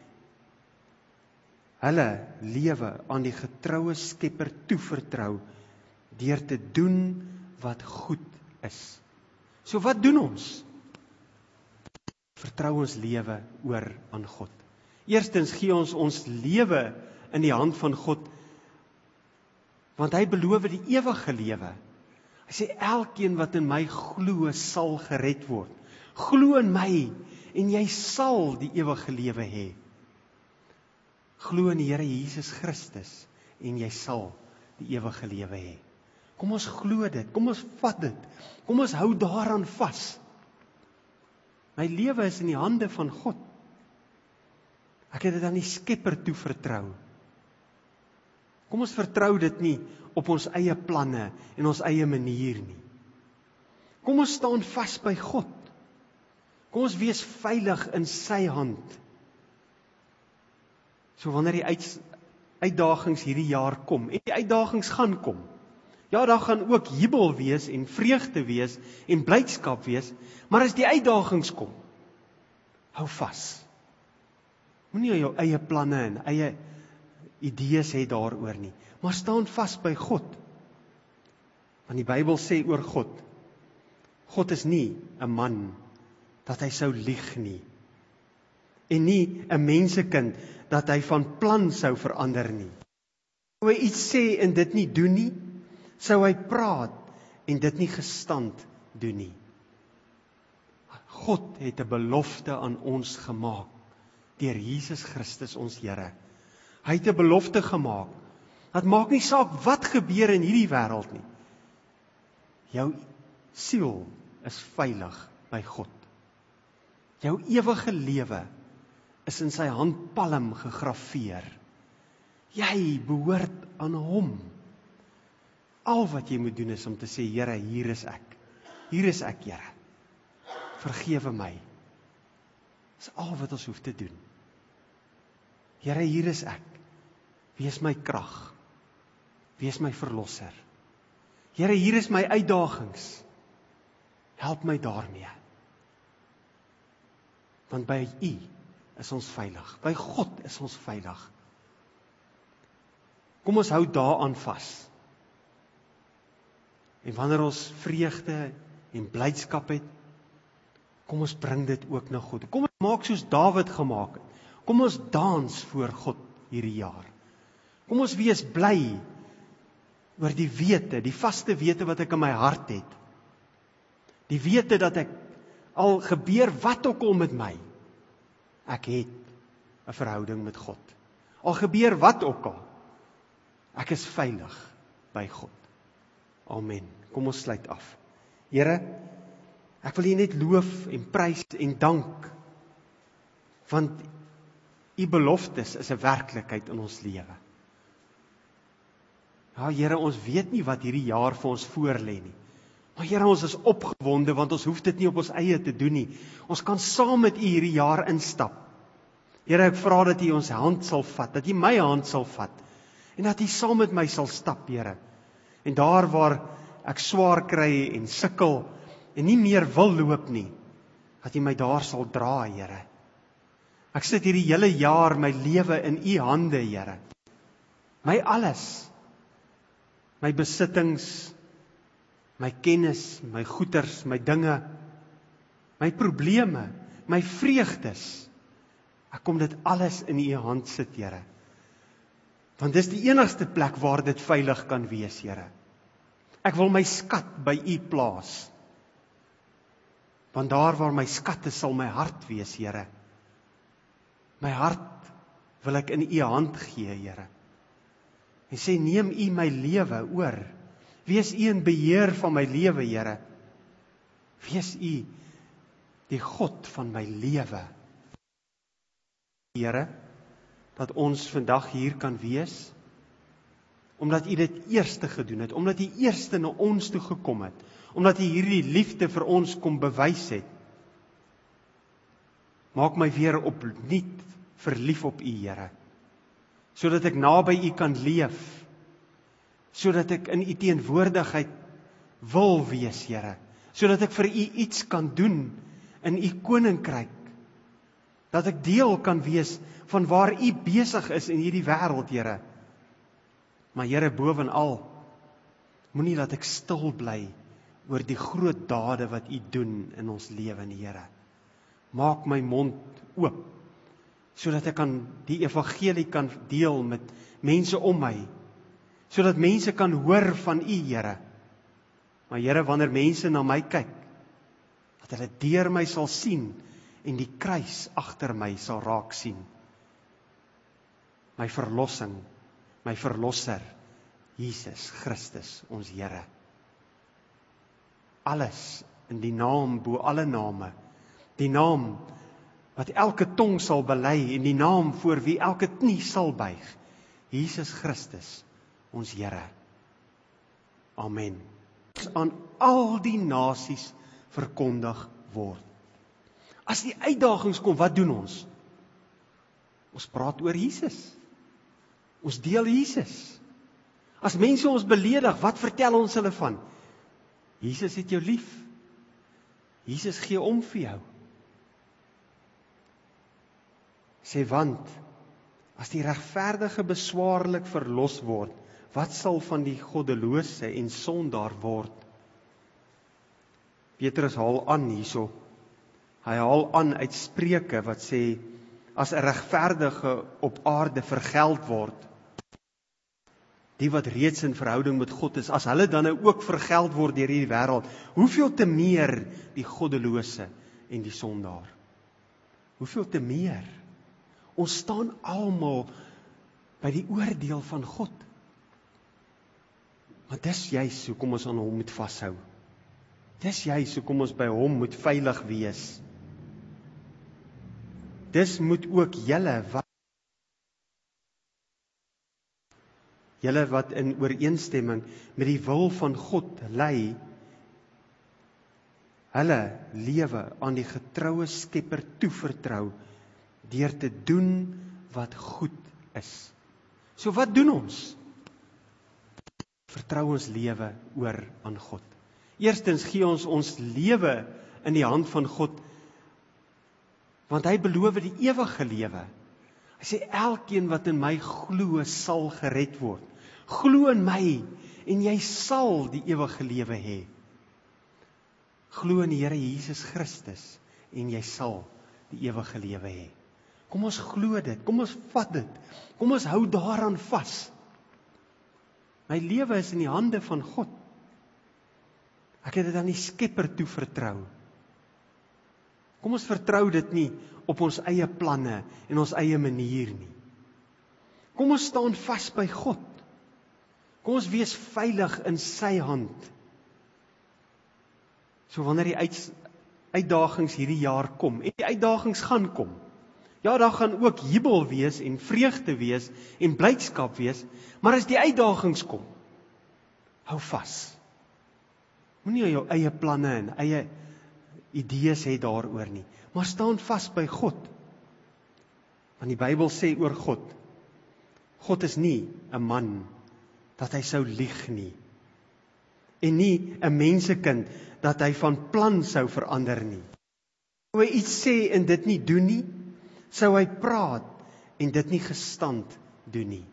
[SPEAKER 1] hulle lewe aan die getroue Skepper toevertrou deur te doen wat goed is. So wat doen ons? Vertrou ons lewe oor aan God. Eerstens gee ons ons lewe in die hand van God, want hy beloof die ewige lewe. Hy sê elkeen wat in my glo sal gered word. Glo in my en jy sal die ewige lewe hê. Glo in die Here Jesus Christus en jy sal die ewige lewe hê. Kom ons glo dit, kom ons vat dit, kom ons hou daaraan vas. My lewe is in die hande van God. Ek het dit aan die Skepper toe vertrou. Kom ons vertrou dit nie op ons eie planne en ons eie manier nie. Kom ons staan vas by God. Kom ons wees veilig in sy hand. So wanneer die uit, uitdagings hierdie jaar kom, en die uitdagings gaan kom, ja, daar gaan ook jubel wees en vreugde wees en blydskap wees, maar as die uitdagings kom, hou vas. Moenie jou eie planne en eie idees hê daaroor nie, maar staan vas by God. Want die Bybel sê oor God, God is nie 'n man dat hy sou lieg nie, en nie 'n mensekind dat hy van plan sou verander nie. Sou hy iets sê en dit nie doen nie, sou hy praat en dit nie gestand doen nie. God het 'n belofte aan ons gemaak deur Jesus Christus ons Here. Hy het 'n belofte gemaak. Dat maak nie saak wat gebeur in hierdie wêreld nie. Jou siel is veilig by God. Jou ewige lewe is in sy handpalm gegraveer. Jy behoort aan hom. Al wat jy moet doen is om te sê, Here, hier is ek. Hier is ek, Here. Vergewe my. Dis al wat ons hoef te doen. Here, hier is ek. Wees my krag. Wees my verlosser. Here, hier is my uitdagings. Help my daarmee. Want by U is ons veilig. By God is ons veilig. Kom ons hou daaraan vas. En wanneer ons vreugde en blydskap het, kom ons bring dit ook na God. Kom ons maak soos Dawid gemaak het. Kom ons dans voor God hierdie jaar. Kom ons wees bly oor die wete, die vaste wete wat ek in my hart het. Die wete dat ek, al gebeur wat ook al met my, ek het 'n verhouding met God. Al gebeur wat ook al, ek is veilig by God. Amen. Kom ons sluit af. Here, ek wil U net loof en prys en dank, want U beloftes is 'n werklikheid in ons lewe. Ja, Here, ons weet nie wat hierdie jaar vir ons voorlê nie. Maar Here, ons is opgewonde, want ons hoef dit nie op ons eie te doen nie. Ons kan saam met U hierdie jaar instap. Here, ek vra dat U ons hand sal vat, dat U my hand sal vat, en dat U saam met my sal stap, Here. En daar waar ek swaar kry en sukkel, en nie meer wil loop nie, dat U my daar sal dra, Here. Ek sit hierdie hele jaar my lewe in U hande, Here. My alles, my besittings, my kennis, my goeders, my dinge, my probleme, my vreugdes, ek kom dit alles in U hand sit, Here. Want dis die enigste plek waar dit veilig kan wees, Here. Ek wil my skat by U plaas. Want daar waar my skat is, sal my hart wees, Here. My hart wil ek in U hand gee, Here. En sê, neem U my lewe oor. Wees U in beheer van my lewe, Here. Wees U die God van my lewe. Here, dat ons vandag hier kan wees, omdat U dit eerste gedoen het, omdat U eerste na ons toe gekom het, omdat U hierdie liefde vir ons kom bewys het. Maak my weer opnuut verlief op U, Here, sodat ek naby U kan leef, sodat ek in U teenwoordigheid wil wees, Here, sodat ek vir U iets kan doen in U koninkryk, dat ek deel kan wees van waar U besig is in hierdie wêreld, Here. Maar Here, bovenal, moenie dat ek stil bly oor die groot dade wat U doen in ons lewe, Here. Maak my mond oop, sodat ek kan die evangelie kan deel met mense om my, sodat mense kan hoor van U, Here. Maar Here, wanneer mense na my kyk, dat hulle deur my sal sien en die kruis agter my sal raak sien. My verlossing, my verlosser, Jesus Christus, ons Here. Alles in die naam bo alle name, die naam wat elke tong sal bely en die naam voor wie elke knie sal buig, Jesus Christus, ons Here. Amen. Aan al die nasies verkondig word. As die uitdagings kom, wat doen ons? Ons praat oor Jesus. Ons deel Jesus. As mense ons beledig, wat vertel ons hulle van? Jesus het jou lief. Jesus gee om vir jou. Sê want, as die regverdige beswaarlik verlos word, wat sal van die goddelose en sondaar word? Petrus haal aan hierso. Hy haal aan uit Spreuke wat sê, as 'n regverdige op aarde vergeld word, die wat reeds in verhouding met God is, as hulle dan nou ook vergeld word deur hierdie wêreld, hoeveel te meer die goddelose en die sondaar? Hoeveel te meer? Ons staan almal by die oordeel van God. Maar dis juis hoekom ons aan hom moet vashou. Dis juis hoekom ons by hom moet veilig wees. Dis moet ook julle wat julle wat in ooreenstemming met die wil van God lei, hulle lewe aan die getroue Skepper toevertrou deur te doen wat goed is. So wat doen ons? Vertrou ons lewe oor aan God. Eerstens gee ons ons lewe in die hand van God, want hy beloof die ewige lewe. Hy sê, elkeen wat in my glo sal gered word. Glo in my en jy sal die ewige lewe hê. Glo in die Here Jesus Christus en jy sal die ewige lewe hê. Kom ons glo dit, kom ons vat dit, kom ons hou daaraan vas. My lewe is in die hande van God. Ek het dit aan die Skepper toe vertrou. Kom ons vertrou dit nie op ons eie planne en ons eie manier nie. Kom ons staan vas by God. Kom ons wees veilig in sy hand. So wanneer die uit, uitdagings hierdie jaar kom, en die uitdagings gaan kom, ja, daar gaan ook jubel wees en vreugde wees en blydskap wees, maar as die uitdagings kom, hou vas. Moenie jou eie planne en eie idees hê daaroor nie, maar staan vas by God. Want die Bybel sê oor God, God is nie 'n man dat hy sou lieg nie, en nie 'n mensekind dat hy van plan sou verander nie. Sou hy iets sê en dit nie doen nie, sou hy praat en dit nie gestand doen nie.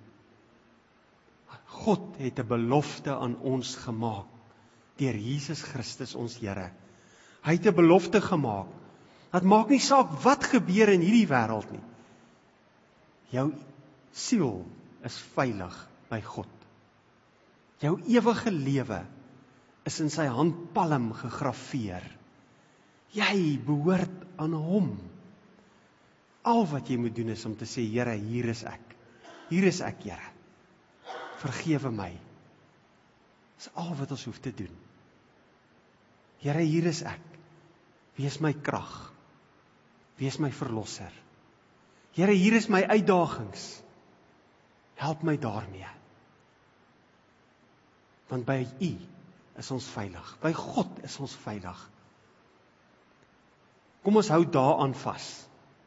[SPEAKER 1] God het 'n belofte aan ons gemaak deur Jesus Christus ons Here. Hy het 'n belofte gemaak. Dat maak nie saak wat gebeur in hierdie wêreld nie. Jou siel is veilig by God. Jou ewige lewe is in sy handpalm gegraveer. Jy behoort aan hom. Al wat jy moet doen is om te sê, Here, hier is ek. Hier is ek, Here. Vergewe my. Dis al wat ons hoef te doen. Here, hier is ek. Wees my krag. Wees my verlosser. Here, hier is my uitdagings. Help my daarmee. Want by U is ons veilig. By God is ons veilig. Kom ons hou daaraan vas.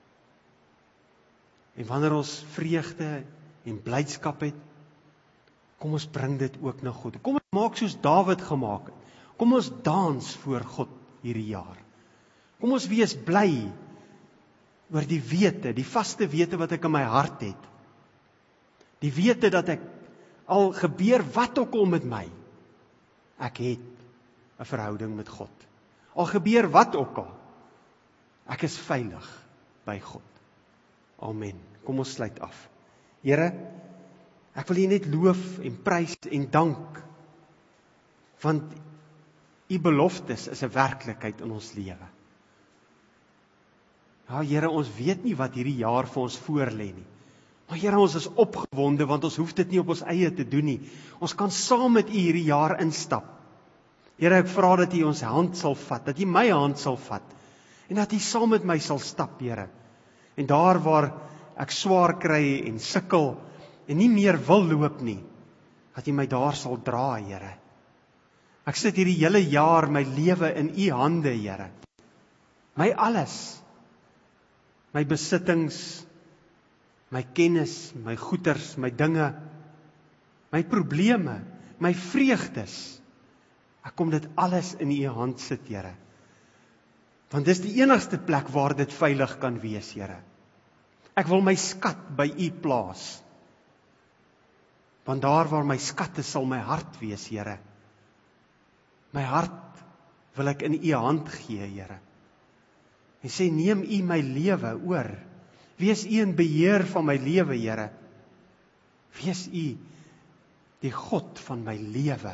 [SPEAKER 1] En wanneer ons vreugde en blydskap het, kom ons bring dit ook na God. Kom ons maak soos Dawid gemaak het. Kom ons dans voor God hierdie jaar. Kom ons wees bly oor die wete, die vaste wete wat ek in my hart het. Die wete dat ek, al gebeur wat ook al met my, ek het 'n verhouding met God. Al gebeur wat ook al, ek is veilig by God. Amen. Kom ons sluit af. Here, ek wil U net loof en prys en dank, want U beloftes is 'n werklikheid in ons lewe. Ja, Here, ons weet nie wat hierdie jaar vir ons voorlê nie, Maar Here, ons is opgewonde, want ons hoef dit nie op ons eie te doen nie. Ons kan saam met U hierdie jaar instap. Here, ek vra dat U ons hand sal vat, dat U my hand sal vat, en dat U saam met my sal stap, Here. En daar waar ek swaar kry en sukkel, en nie meer wil loop nie, dat U my daar sal dra, Here. Ek sit hierdie hele jaar my lewe in U hande, Here. My alles, my besittings, my kennis, my goeders, my dinge, my probleme, my vreugdes. Ek kom dit alles in U hand sit, Here. Want dis die enigste plek waar dit veilig kan wees, Here. Ek wil my skat by U plaas. Want daar waar my skat is, sal my hart wees, Here. My hart wil ek in U hand gee, Here. En sê, neem U my lewe oor. Wees U in beheer van my lewe, Here. Wees U die God van my lewe.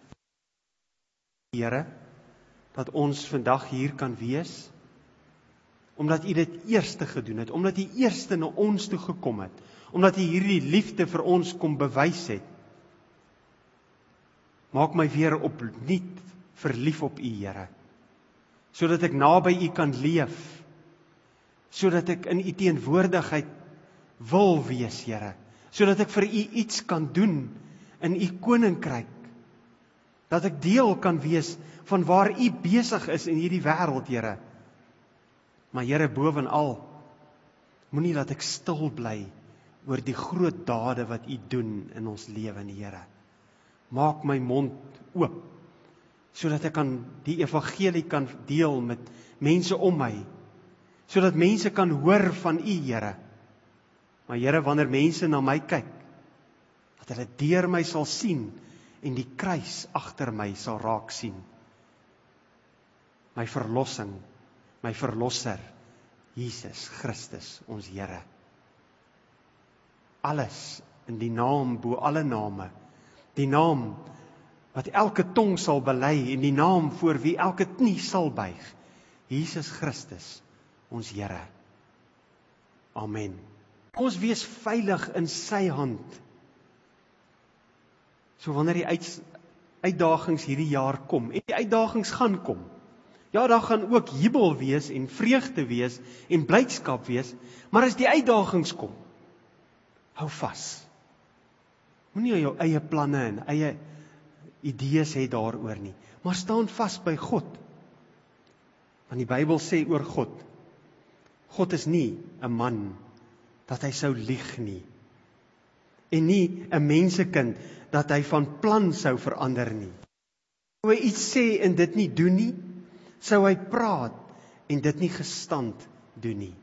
[SPEAKER 1] Here, dat ons vandag hier kan wees, omdat U dit eerste gedoen het, omdat U eerste na ons toe gekom het, omdat U hierdie liefde vir ons kom bewys het. Maak my weer opnuut verlief op U, Here, sodat ek naby U kan leef, sodat ek in U teenwoordigheid wil wees, Here, sodat ek vir U iets kan doen in U koninkryk, dat ek deel kan wees van waar U besig is in hierdie wêreld, Here. Maar Here, bovenal, moenie dat ek stil bly oor die groot dade wat U doen in ons lewe, Here. Maak my mond oop, sodat ek kan die evangelie kan deel met mense om my, sodat mense kan hoor van U, Here. Maar Here, wanneer mense na my kyk, dat hulle deur my sal sien en die kruis agter my sal raak sien. My verlossing, my verlosser, Jesus Christus, ons Here. Alles in die naam bo alle name, die naam wat elke tong sal bely en die naam voor wie elke knie sal buig, Jesus Christus, ons Here. Amen. Ons wees veilig in sy hand. So wanneer die uit, uitdagings hierdie jaar kom, en die uitdagings gaan kom, ja, daar gaan ook jubel wees en vreugde wees en blydskap wees, maar as die uitdagings kom, hou vas. Moenie jou eie planne en eie idees hê daaroor nie, maar staan vas by God. Want die Bybel sê oor God, God is nie 'n man dat hy sou lieg nie, en nie 'n mensekind dat hy van plan sou verander nie. Sou hy iets sê en dit nie doen nie, sou hy praat en dit nie gestand doen nie.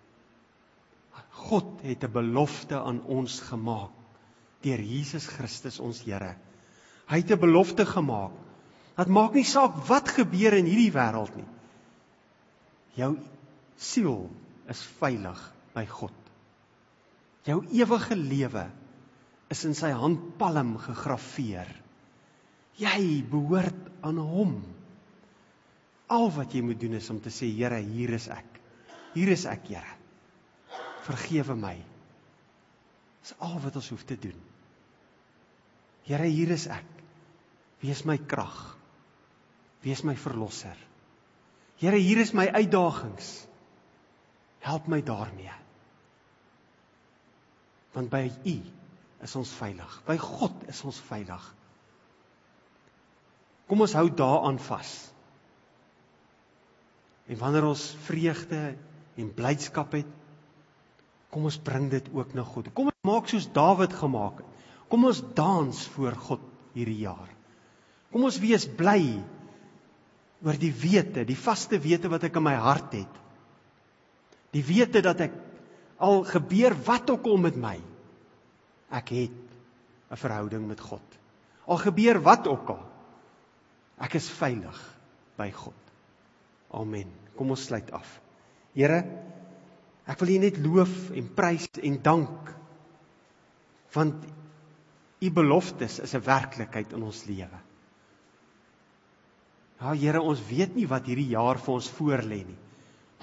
[SPEAKER 1] God het 'n belofte aan ons gemaak, deur Jesus Christus ons Here. Hy het 'n belofte gemaak, dat maak nie saak wat gebeur in hierdie wêreld nie. Jou siel is veilig by God. Jou ewige lewe is in sy handpalm gegraveer. Jy behoort aan hom. Al wat jy moet doen is om te sê, Here, hier is ek. Hier is ek, Here. Vergewe my. Dis al wat ons hoef te doen. Here, hier is ek. Wees my krag. Wees my verlosser. Here, hier is my uitdagings. Help my daarmee. Want by U is ons veilig. By God is ons veilig. Kom ons hou daaraan vas. En wanneer ons vreugde en blydskap het, kom ons bring dit ook na God. Kom ons maak soos Dawid gemaak het. Kom ons dans voor God hierdie jaar. Kom ons wees bly oor die wete, die vaste wete wat ek in my hart het. Die wete dat ek, al gebeur wat ook al met my, ek het 'n verhouding met God. Al gebeur wat ook al, ek is veilig by God. Amen. Kom ons sluit af. Here, ek wil U net loof en prys en dank, want U beloftes is 'n werklikheid in ons lewe. Ja, Here, ons weet nie wat hierdie jaar vir ons voorlê nie,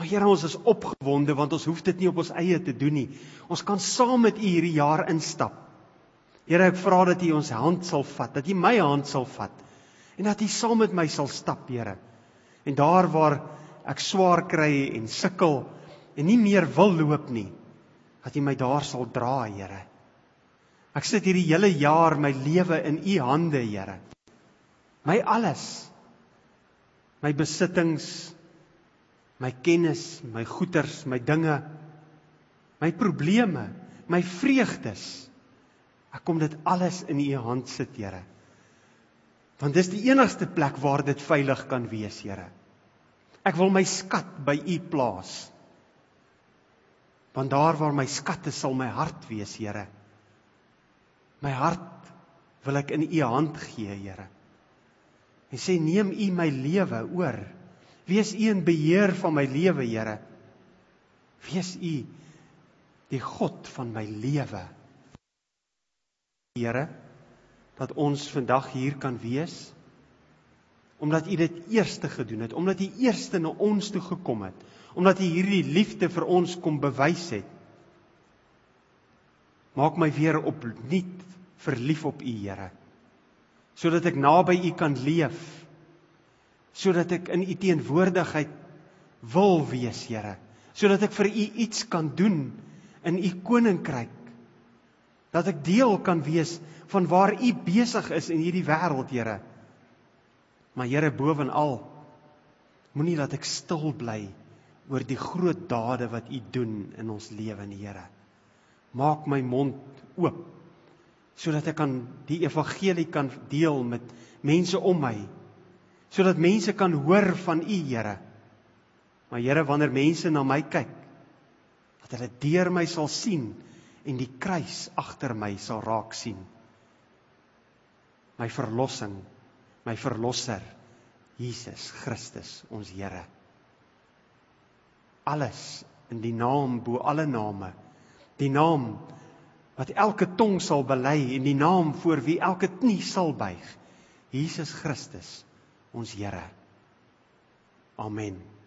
[SPEAKER 1] Maar Here, ons is opgewonde, want ons hoef dit nie op ons eie te doen nie. Ons kan saam met U hierdie jaar instap. Here, ek vra dat U ons hand sal vat, dat U my hand sal vat, en dat U saam met my sal stap, Here. En daar waar ek swaar kry en sukkel, en nie meer wil loop nie, dat U my daar sal dra, Here. Ek sit hierdie hele jaar my lewe in U hande, Here. My alles, my besittings, my kennis, my goeders, my dinge, my probleme, my vreugdes. Ek kom dit alles in U hand sit, Here. Want dis die enigste plek waar dit veilig kan wees, Here. Ek wil my skat by U plaas. Want daar waar my skat is, sal my hart wees, Here. My hart wil ek in U hand gee, Here. En sê, neem U my lewe oor. Wees U in beheer van my lewe, Here. Wees U die God van my lewe. Here, dat ons vandag hier kan wees, omdat U dit eerste gedoen het, omdat U eerste na ons toe gekom het, omdat U hierdie liefde vir ons kom bewys het. Maak my weer opnuut verlief op U, Here, sodat ek naby U kan leef, sodat ek in U teenwoordigheid wil wees, Here, sodat ek vir U iets kan doen in U koninkryk, dat ek deel kan wees van waar U besig is in hierdie wêreld, Here. Maar Here, bovenal, moenie dat ek stil bly oor die groot dade wat U doen in ons lewe, Here. Maak my mond oop, sodat ek kan die evangelie kan deel met mense om my, sodat mense kan hoor van U, Here. Maar Here, wanneer mense na my kyk, dat hulle deur my sal sien en die kruis agter my sal raak sien. My verlossing, my verlosser, Jesus Christus, ons Here. Alles in die naam bo alle name, die naam wat elke tong sal bely en die naam voor wie elke knie sal buig, Jesus Christus, ons Here. Amen.